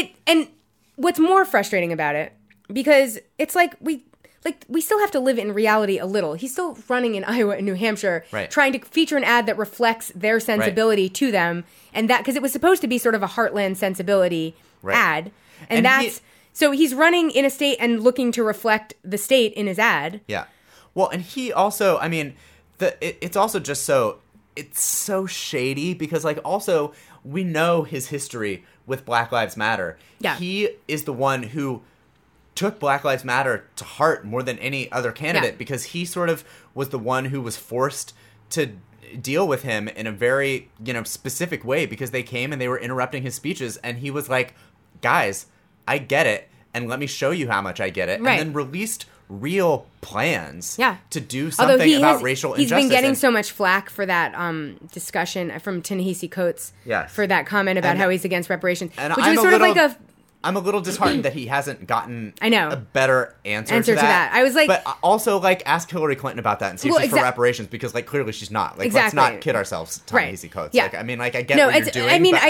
what's more frustrating about it, because it's like we still have to live in reality a little. He's still running in Iowa and New Hampshire, trying to feature an ad that reflects their sensibility to them, and that because it was supposed to be sort of a heartland sensibility ad, and that's. So he's running in a state and looking to reflect the state in his ad.
Yeah. Well, and he also, I mean, it's also just so, it's so shady because, like, also, we know his history with Black Lives Matter.
Yeah.
He is the one who took Black Lives Matter to heart more than any other candidate because he sort of was the one who was forced to deal with him in a very, specific way because they came and they were interrupting his speeches and he was like, guys, I get it, and let me show you how much I get it.
Right.
And then released real plans to do
Although
something about racial injustice.
He's been getting so much flack for that discussion from Ta-Nehisi Coates for that comment about how he's against reparations.
And
which was sort of like a...
I'm a little disheartened that he hasn't gotten
a
better answer to that.
I was like...
But also, like, ask Hillary Clinton about that and see if she's for reparations, because, like, clearly she's not. Like, let's not kid ourselves, Ta-Nehisi Coates.
Yeah.
Like, I mean, like, I get what you're doing.
I mean,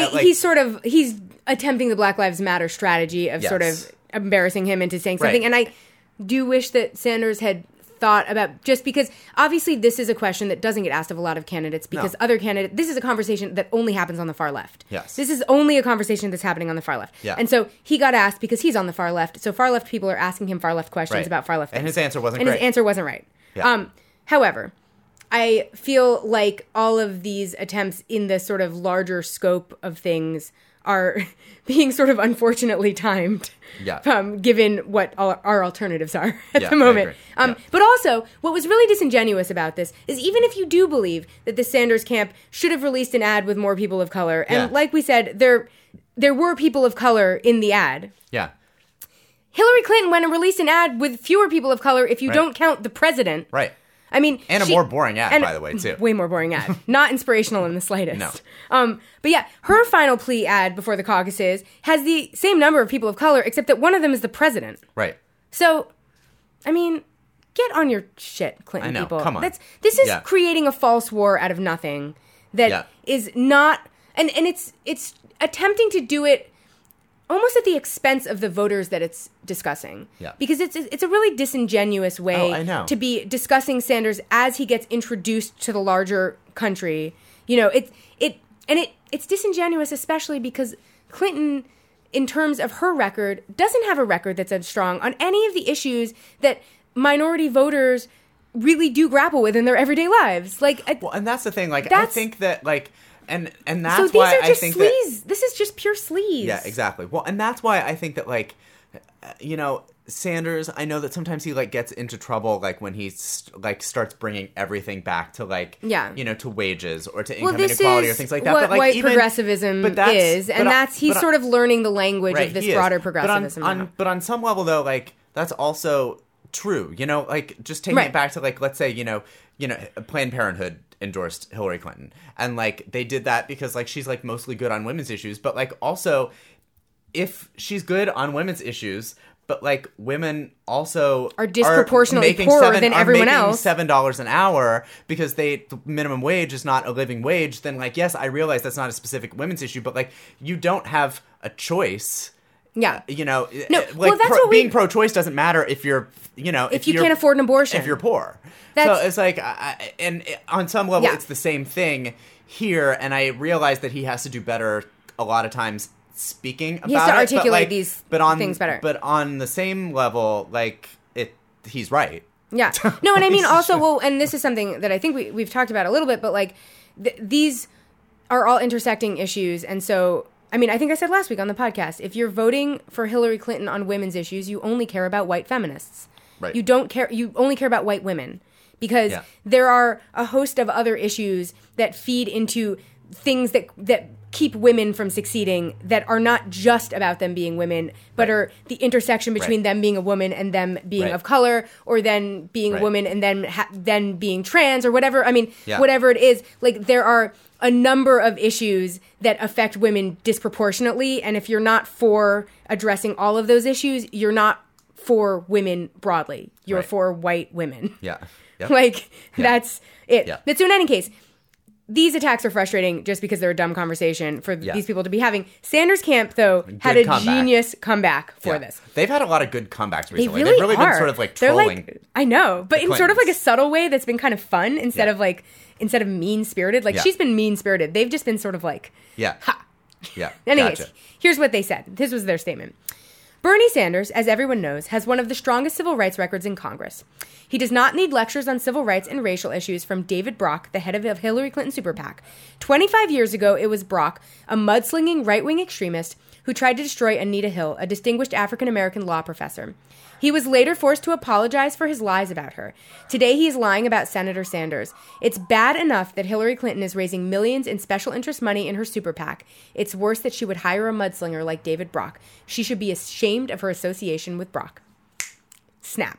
he's attempting the Black Lives Matter strategy of sort of embarrassing him into saying something. And I do wish that Sanders had thought about, just because obviously this is a question that doesn't get asked of a lot of candidates because other candidates, this is a conversation that only happens on the far left.
Yes.
This is only a conversation that's happening on the far left.
Yeah.
And so he got asked because he's on the far left. So far left people are asking him far left questions about far left things.
And his answer wasn't
great. And his answer wasn't right.
Yeah.
However, I feel like all of these attempts in the sort of larger scope of things are being sort of unfortunately timed, given what our alternatives are at the moment. But also, what was really disingenuous about this is even if you do believe that the Sanders camp should have released an ad with more people of color, and like we said, there were people of color in the ad.
Yeah.
Hillary Clinton went and released an ad with fewer people of color if you don't count the president.
Right.
I mean,
and a more boring ad, by the way, too.
Way more boring ad. Not inspirational in the slightest.
No.
But yeah, her final plea ad before the caucuses has the same number of people of color, except that one of them is the president.
Right.
So, I mean, get on your shit, Clinton people.
Come on.
This is creating a false war out of nothing that is not, and it's attempting to do it almost at the expense of the voters that it's discussing.
Yeah.
Because it's a really disingenuous way to be discussing Sanders as he gets introduced to the larger country. It's disingenuous, especially because Clinton, in terms of her record, doesn't have a record that's as strong on any of the issues that minority voters really do grapple with in their everyday lives.
And that's the thing. I think that, And that's
so these
why
are just
I think
sleaze. This is just pure sleaze.
Yeah, exactly. Well, and that's why I think that Sanders. I know that sometimes he gets into trouble when he starts bringing everything back to to wages or to income inequality or things like that.
What
but
white progressivism is, and he's sort of learning the language of this broader progressivism.
But on some level, though, that's also true. Just taking it back to let's say Planned Parenthood endorsed Hillary Clinton. And, like, they did that because, like, she's, like, mostly good on women's issues. But, like, also, if she's good on women's issues, but, like, women also
are disproportionately poorer than everyone else.
$7 an hour because the minimum wage is not a living wage, then, like, yes, I realize that's not a specific women's issue, but, like, you don't have a choice.
Yeah.
You know,
no,
like,
well, that's
being pro-choice doesn't matter if you're, you know,
if you can't afford an abortion.
If you're poor. So it's like, and on some level, it's the same thing here, and I realize that he has to do better a lot of times speaking about it.
He has to articulate these things better.
But on the same level, like, he's right.
Yeah. No, and I mean also, well, and this is something that I think we've talked about a little bit, but, like, these are all intersecting issues, and so, I mean, I think I said last week on the podcast, if you're voting for Hillary Clinton on women's issues, you only care about white feminists.
Right.
You only care about white women. Because there are a host of other issues that feed into things that keep women from succeeding that are not just about them being women, but are the intersection between them being a woman and them being of color, or then being a woman and then being trans, or whatever. I mean, whatever it is, like, there are a number of issues that affect women disproportionately, and if you're not for addressing all of those issues, you're not for women broadly. You're for white women.
Yeah. Yep.
Like, that's it.
Yeah.
But so in any case, these attacks are frustrating just because they're a dumb conversation for these people to be having. Sanders Camp, though, had a genius comeback for this.
They've had a lot of good comebacks recently.
They've
really been sort of, like, trolling.
Like, I know, but in sort of, like, a subtle way that's been kind of fun instead of mean-spirited. Like, she's been mean-spirited. They've just been sort of like, ha.
Yeah.
Anyways, here's what they said. This was their statement. Bernie Sanders, as everyone knows, has one of the strongest civil rights records in Congress. He does not need lectures on civil rights and racial issues from David Brock, the head of Hillary Clinton super PAC. 25 years ago, it was Brock, a mudslinging right-wing extremist, who tried to destroy Anita Hill, a distinguished African-American law professor. He was later forced to apologize for his lies about her. Today, he is lying about Senator Sanders. It's bad enough that Hillary Clinton is raising millions in special interest money in her super PAC. It's worse that she would hire a mudslinger like David Brock. She should be ashamed of her association with Brock. Snap.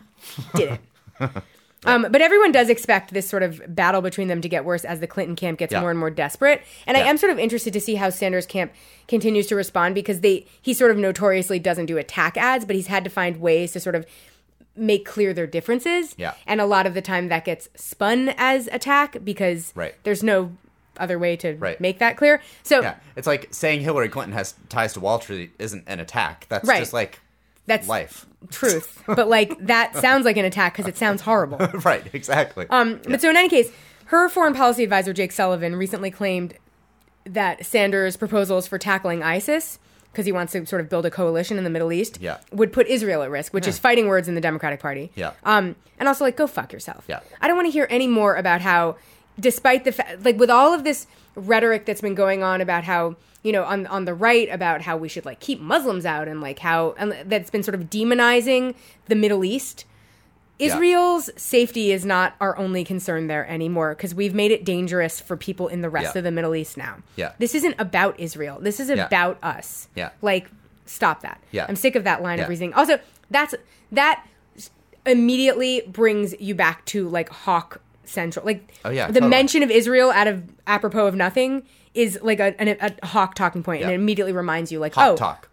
Did it. But everyone does expect this sort of battle between them to get worse as the Clinton camp gets more and more desperate. And I am sort of interested to see how Sanders camp continues to respond, because he sort of notoriously doesn't do attack ads, but he's had to find ways to sort of make clear their differences.
Yeah.
And a lot of the time that gets spun as attack because there's no other way to make that clear. So
it's like saying Hillary Clinton has ties to Wall Street isn't an attack. That's just like
that's
life.
Truth. But, like, that sounds like an attack because it sounds horrible.
Right, exactly.
But so in any case, her foreign policy advisor, Jake Sullivan, recently claimed that Sanders' proposals for tackling ISIS, because he wants to sort of build a coalition in the Middle East, would put Israel at risk, which is fighting words in the Democratic Party.
Yeah.
And also, like, go fuck yourself.
Yeah.
I don't want to hear any more about how, despite the fact, like, with all of this rhetoric that's been going on about how, you know, on the right, about how we should, like, keep Muslims out, and, like, how, and that's been sort of demonizing the Middle East. Israel's safety is not our only concern there anymore, because we've made it dangerous for people in the rest of the Middle East now.
Yeah.
This isn't about Israel. This is about us.
Yeah.
Like, stop that.
Yeah.
I'm sick of that line of reasoning. Also, that immediately brings you back to, like, Hawk Central. Like, the mention of Israel apropos of nothing is like a Hawk talking point, and it immediately reminds you, like, Hawk talk.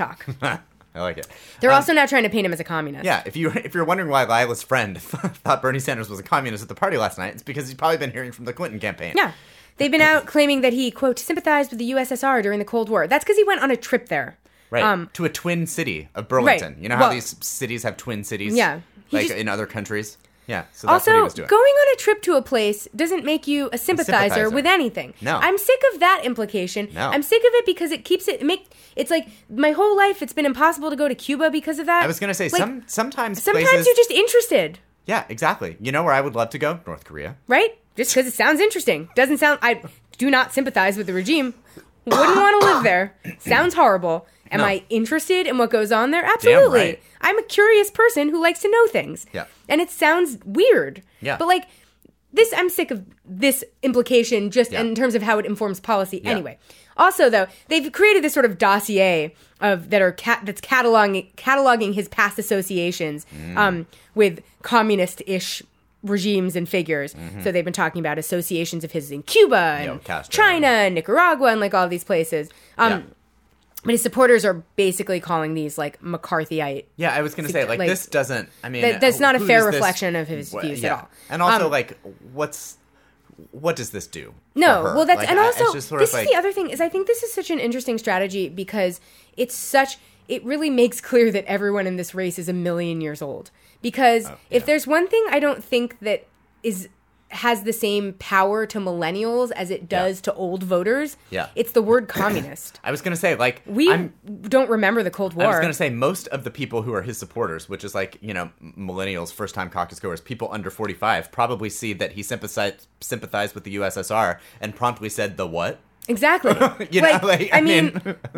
I like it.
They're also now trying to paint him as a communist.
Yeah, if you're wondering why Lila's friend thought Bernie Sanders was a communist at the party last night, it's because he's probably been hearing from the Clinton campaign.
Yeah. They've been out claiming that he, quote, sympathized with the USSR during the Cold War. That's because he went on a trip there.
Right. To a twin city of Burlington. Right. You know how these cities have twin cities?
Yeah.
Like in other countries? Yeah, so that's what he was doing.
Going on a trip to a place doesn't make you a sympathizer with anything.
No.
I'm sick of that implication.
No.
I'm sick of it because it keeps it's like my whole life it's been impossible to go to Cuba because of that.
I was going to say, like, sometimes
places, you're just interested.
Yeah, exactly. You know where I would love to go? North Korea.
Right? Just because it sounds interesting. Doesn't sound... I do not sympathize with the regime. Wouldn't want to live there. Sounds horrible. Am I interested in what goes on there? Absolutely.
Damn right.
I'm a curious person who likes to know things.
Yeah.
And it sounds weird.
Yeah.
But, like, I'm sick of this implication just in terms of how it informs policy anyway. Also, though, they've created this sort of dossier that's cataloging his past associations with communist-ish regimes and figures. So they've been talking about associations of his in Cuba and China and Nicaragua and like all these places. But his supporters are basically calling these like McCarthyite.
Yeah, I was going to say, like, this doesn't, I mean...
That's not a fair reflection of his views at all.
And also, like, what does this do?
No, well, that's... Like, and also, this is the other thing, is I think this is such an interesting strategy because it's such... It really makes clear that everyone in this race is a million years old. Because if there's one thing I don't think that has the same power to millennials as it does to old voters, it's the word communist.
I was going to say, like...
We don't remember the Cold War.
I was going to say, most of the people who are his supporters, which is like, you know, millennials, first-time caucus goers, people under 45, probably see that he sympathized with the USSR and promptly said, the what?
Exactly. I mean,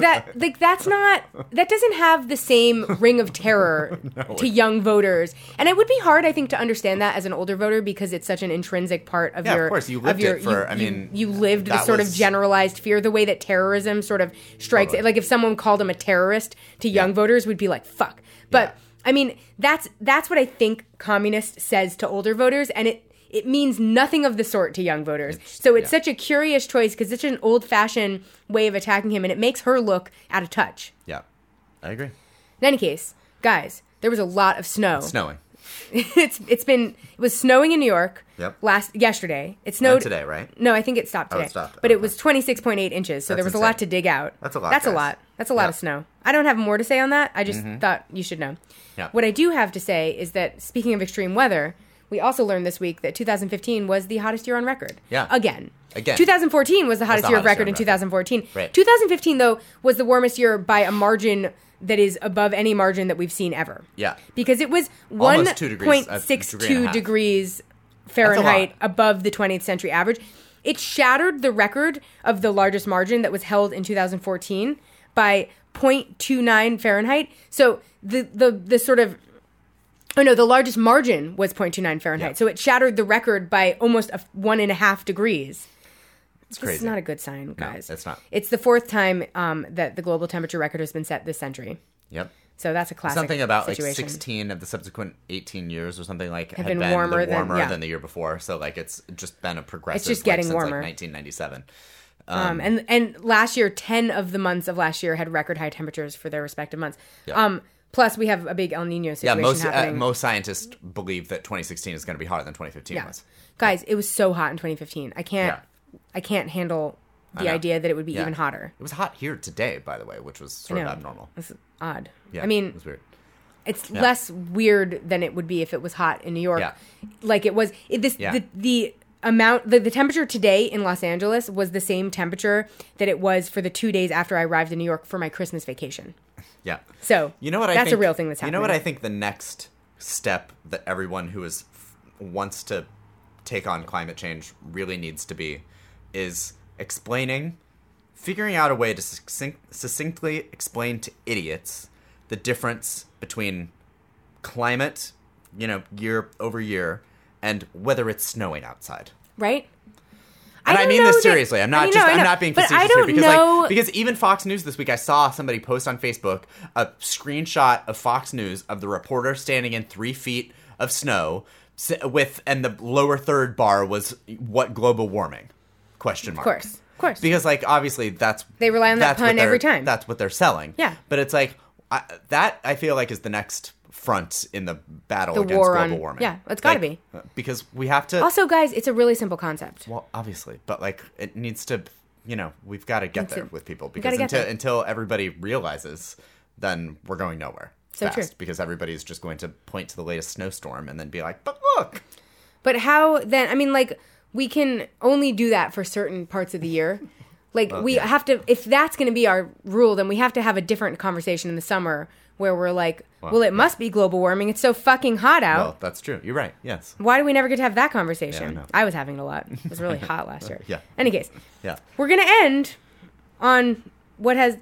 that doesn't have the same ring of terror to young voters. And it would be hard, I think, to understand that as an older voter because it's such an intrinsic part of your...
of course, you lived it for,
you lived the sort of generalized fear, the way that terrorism sort of strikes it. Like if someone called him a terrorist to young voters, we'd be like, fuck. But, I mean, that's what I think communist says to older voters, and it means nothing of the sort to young voters. So it's such a curious choice because it's an old-fashioned way of attacking him, and it makes her look out of touch.
Yeah, I agree.
In any case, guys, there was a lot of snow.
It's snowing.
It was snowing in New York yesterday. It snowed
today, right?
No, I think it stopped today.
It stopped.
But it was 26.8 inches, so there was a lot to dig out.
That's a lot.
That's a lot. That's a lot of snow. I don't have more to say on that. I just thought you should know.
Yeah.
What I do have to say is that speaking of extreme weather, we also learned this week that 2015 was the hottest year on record.
Yeah.
Again. 2014 was the hottest year of record in 2014. Right. 2015, though, was the warmest year by a margin that is above any margin that we've seen ever.
Yeah.
Because it was 1.62 degrees Fahrenheit above the 20th century average. It shattered the record of the largest margin that was held in 2014 by 0.29 Fahrenheit. So the sort of... Oh, no, the largest margin was 0.29 Fahrenheit. Yeah. So it shattered the record by almost 1.5 degrees.
It's crazy.
This is not a good sign, guys.
No, it's not.
It's the fourth time that the global temperature record has been set this century.
Yep.
So that's a classic
Something about
situation.
like 16 of the subsequent 18 years or something like
had been warmer
than the year before. So like it's just been a progressive.
It's just getting
since
warmer.
Like 1997.
And last year, 10 of the months of last year had record high temperatures for their respective months.
Yep.
Plus, we have a big El Nino situation happening.
Most scientists believe that 2016 is going to be hotter than 2015 was.
Guys, it was so hot in 2015. I can't handle the idea that it would be even hotter.
It was hot here today, by the way, which was sort of abnormal.
It's odd.
Yeah,
I mean,
it was weird.
It's less weird than it would be if it was hot in New York.
Yeah.
Like it was. The temperature today in Los Angeles was the same temperature that it was for the 2 days after I arrived in New York for my Christmas vacation.
Yeah.
So
you know what
that's a real thing that's happening.
You know what I think the next step that everyone who wants to take on climate change really needs to be is figuring out a way to succinctly explain to idiots the difference between climate, year over year, and whether it's snowing outside.
Right?
And I mean this seriously. I'm not being facetious here because even Fox News this week, I saw somebody post on Facebook a screenshot of Fox News of the reporter standing in 3 feet of snow and the lower third bar was what global warming? ?
Of course.
Because obviously
they rely on that pun every time.
That's what they're selling.
Yeah.
But it's that I feel like is the next front in the battle against global warming.
Yeah, it's got to be.
Because we have to...
Also, guys, it's a really simple concept.
Well, obviously. But, it needs to... we've got to get there with people. Because until everybody realizes, then we're going nowhere.
So true.
Because everybody's just going to point to the latest snowstorm and then be like, but look!
But how then... I mean, we can only do that for certain parts of the year. We have to... If that's going to be our rule, then we have to have a different conversation in the summer where we're like, it must be global warming. It's so fucking hot out.
Well, that's true. You're right. Yes.
Why do we never get to have that conversation? I was having it a lot. It was really hot last year.
Yeah.
Any case.
Yeah.
We're going to end on what has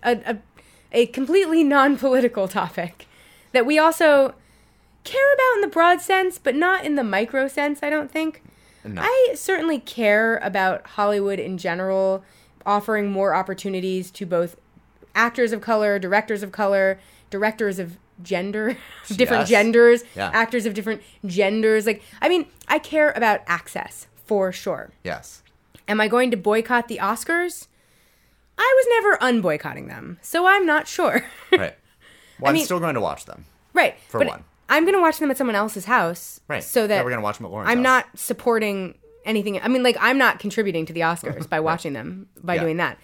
a completely non-political topic that we also care about in the broad sense, but not in the micro sense, I don't think.
No.
I certainly care about Hollywood in general offering more opportunities to both actors of color, directors of different genders, actors of different genders. Like, I mean, I care about access for sure.
Yes.
Am I going to boycott the Oscars? I was never unboycotting them, so I'm not sure.
Right. Well, I'm still going to watch them.
Right.
For one.
I'm going to watch them at someone else's house.
Right.
So that
we're going to watch them at Lauren's
I'm
house.
not supporting anything. I mean, like, I'm not contributing to the Oscars by watching them, by doing that.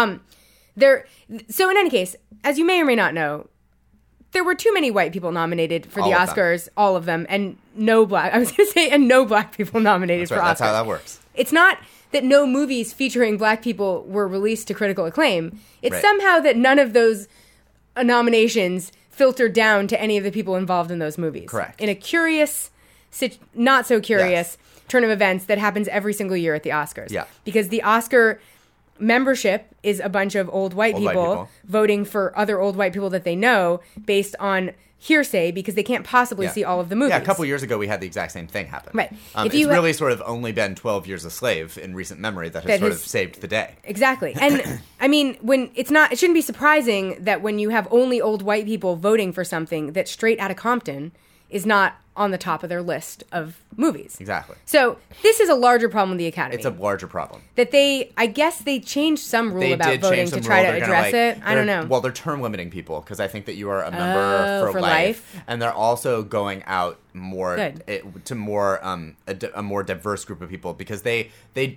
So in any case, as you may or may not know, there were too many white people nominated for the Oscars, all of them, and no black people nominated for Oscars.
That's how that works.
It's not that no movies featuring black people were released to critical acclaim. It's somehow that none of those nominations filtered down to any of the people involved in those movies.
Correct.
In a curious, not so curious turn of events that happens every single year at the Oscars.
Yeah.
Because the Oscar membership is a bunch of old white people voting for other old white people that they know based on hearsay because they can't possibly see all of the movies.
Yeah, a couple years ago we had the exact same thing happen.
Right.
It's really sort of only been 12 Years a Slave in recent memory that has sort of saved the day.
Exactly. And I mean, it shouldn't be surprising that when you have only old white people voting for something that Straight Outta Compton is not on the top of their list of movies.
Exactly.
So this is a larger problem with the Academy.
It's a larger problem.
That I guess they changed some rule about voting to try to address it. I don't know.
Well, they're term limiting people because I think that you are a member for life. And they're also going out more to more a more diverse group of people because they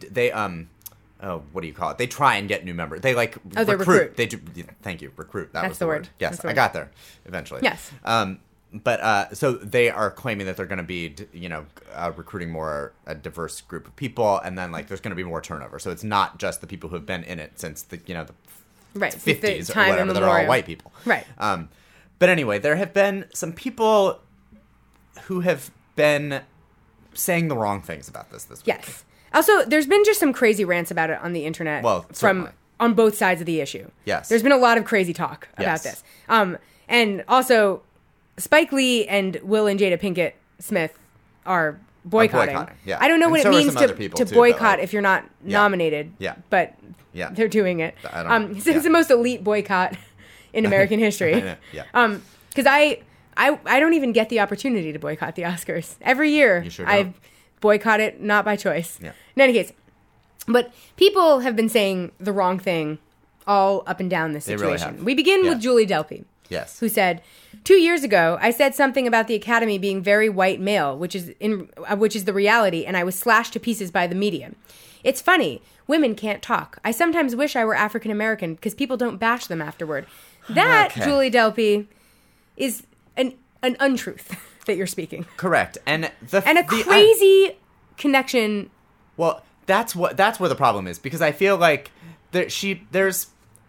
what do you call it? They try and get new members. They recruit. They do. Thank you. Recruit. That's was the word. Yes, I got there eventually.
Yes.
But so they are claiming that they're going to be, recruiting more a diverse group of people, and then there's going to be more turnover. So it's not just the people who have been in it since the 50s or whatever that are all white people.
Right.
But anyway, there have been some people who have been saying the wrong things about this week.
Yes. Also, there's been just some crazy rants about it on the internet.
Well,
on both sides of the issue.
Yes.
There's been a lot of crazy talk about this. And also, Spike Lee and Will and Jada Pinkett Smith are boycotting.
Yeah.
I don't know what it means to boycott if you're not nominated.
Yeah.
But they're doing it. It's the most elite boycott in American history.
Yeah.
Because I don't even get the opportunity to boycott the Oscars. Every year I boycott it, not by choice.
Yeah.
In any case. But people have been saying the wrong thing all up and down this situation.
They really have.
We begin with Julie Delpy.
Yes.
Who said, 2 years ago, I said something about the Academy being very white male, which is the reality, and I was slashed to pieces by the media. It's funny. Women can't talk. I sometimes wish I were African American because people don't bash them afterward. That, Julie Delpy, is an untruth that you're speaking.
Correct. And
a crazy connection.
Well, that's where the problem is, because I feel like there's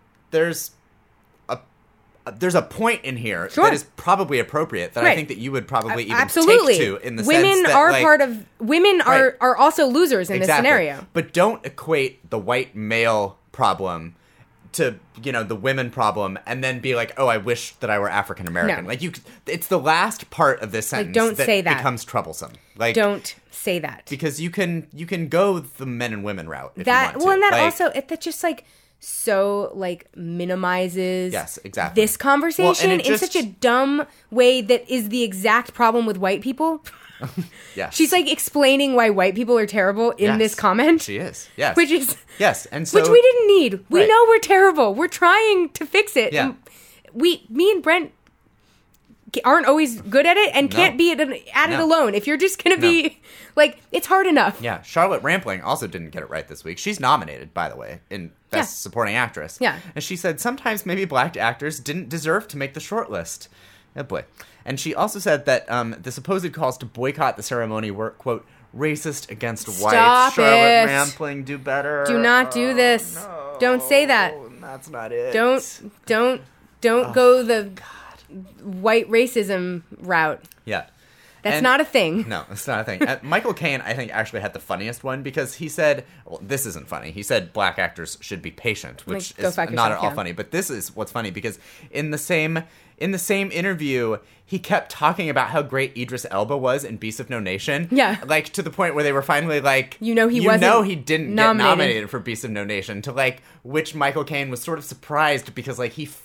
a point in here that is probably appropriate that I think that you would probably even take to in the sense that
women are also losers in this scenario.
But don't equate the white male problem to the women problem and then be like, oh, I wish that I were African American.
No.
It's the last part of this sentence
don't say that
becomes troublesome.
Don't say that,
because you can go the men and women route if you want to.
Well, and that also that just so minimizes this conversation in such a dumb way that is the exact problem with white people.
Yes.
She's explaining why white people are terrible in this comment.
She is. Yes.
Which is
and so,
which we didn't need. We know we're terrible. We're trying to fix it.
Yeah.
Me and Brent aren't always good at it and can't be at it alone. If you're just going to be it's hard enough.
Yeah. Charlotte Rampling also didn't get it right this week. She's nominated, by the way, in Best Supporting Actress.
Yeah.
And she said sometimes maybe black actors didn't deserve to make the shortlist. Oh boy. And she also said that the supposed calls to boycott the ceremony were, quote, racist against whites. Charlotte Rampling, do better.
Do not do this.
No,
don't say that.
That's not it.
Don't go the white racism route.
Yeah.
That's not a thing.
No, it's not a thing. Michael Caine, I think, actually had the funniest one because he said, well, this isn't funny. He said black actors should be patient, which is not at all funny. But this is what's funny because in the same interview, he kept talking about how great Idris Elba was in Beasts of No Nation.
Yeah.
To the point where they were finally
he
didn't get nominated for Beasts of No Nation, to which Michael Caine was sort of surprised because he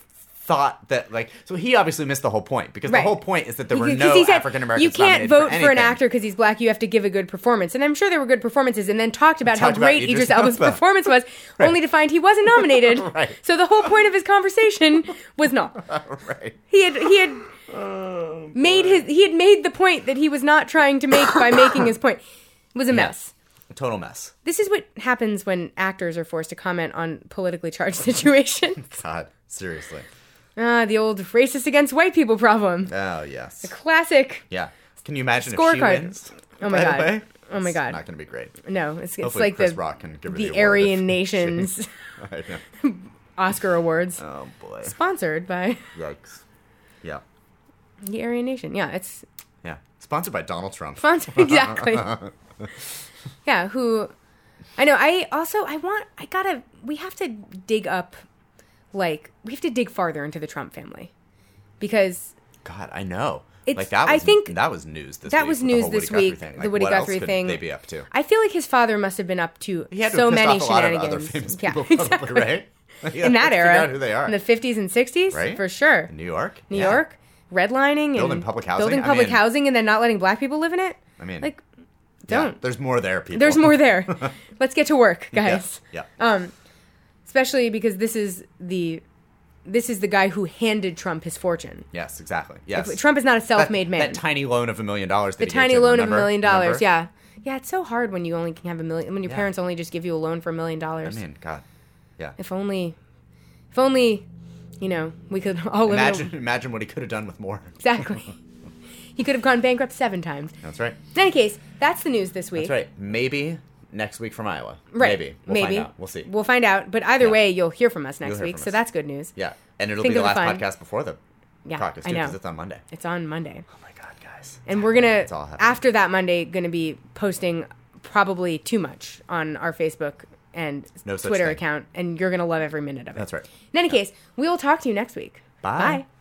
thought that, like, so he obviously missed the whole point, because the whole point is that there were no African Americans.
You can't vote for an actor because he's black. You have to give a good performance. And I'm sure there were good performances, and then talked about how great Idris Elba's performance was, only to find he wasn't nominated.
Right.
So the whole point of his conversation was not.
Right.
He had made the point that he was not trying to make by making his point. It was a mess.
A total mess.
This is what happens when actors are forced to comment on politically charged situations.
God, seriously.
The old racist against white people problem.
Oh, yes.
The classic.
Yeah. Can you imagine if she wins?
Oh, my God. Oh, my God.
It's not going to be great.
No, it's
Hopefully
like
Chris Rock can give her
the Aryan Nations
I know.
Oscar Awards.
Oh, boy.
Sponsored by...
Yikes. Yeah.
The Aryan Nation. Yeah, it's...
Yeah. Sponsored by Donald Trump.
Sponsored, exactly. Yeah, who... I know, we have to dig up, like, we have to dig farther into the Trump family. Because...
God, I know.
Like,
that was news this week.
That was news this week, the Woody Guthrie thing.
What else could they be up to?
I feel like his father must have been up to
He had to
so
have pissed
many
off a lot
shenanigans.
of other famous people,
yeah,
probably,
exactly.
right?
In that era.
Figure out who they are.
In the 50s and 60s,
right?
For sure.
In New York?
New York, redlining.
Building public housing.
Building public housing and then not letting black people live in it.
I mean...
Like, don't.
Yeah, there's more there, people.
There's more there. Let's get to work, guys.
Yeah.
Especially because this is the guy who handed Trump his forfortune.
Yes, exactly. Yes.
Trump is not a self-made man.
That tiny loan of $1 million.
The tiny loan of $1 million. Yeah. Yeah, it's so hard when you only can have $1 million. When your parents only just give you a loan for $1 million.
I mean, God. Yeah.
If only, you know, we could all live.
Imagine what he could have done with more.
Exactly. He could have gone bankrupt 7 times.
That's right.
In any case, that's the news this week.
That's right. Maybe next week from Iowa.
Right.
Maybe. We'll find out. We'll see.
We'll find out. But either way, you'll hear from us next week. So that's good news.
Yeah. And it'll be the last podcast before the caucus, too, because it's on Monday.
It's on Monday.
Oh, my God, guys.
And we're going to, after that Monday, going to be posting probably too much on our Facebook and Twitter account. And you're going to love every minute of it.
That's right.
In any case, we will talk to you next week.
Bye.
Bye.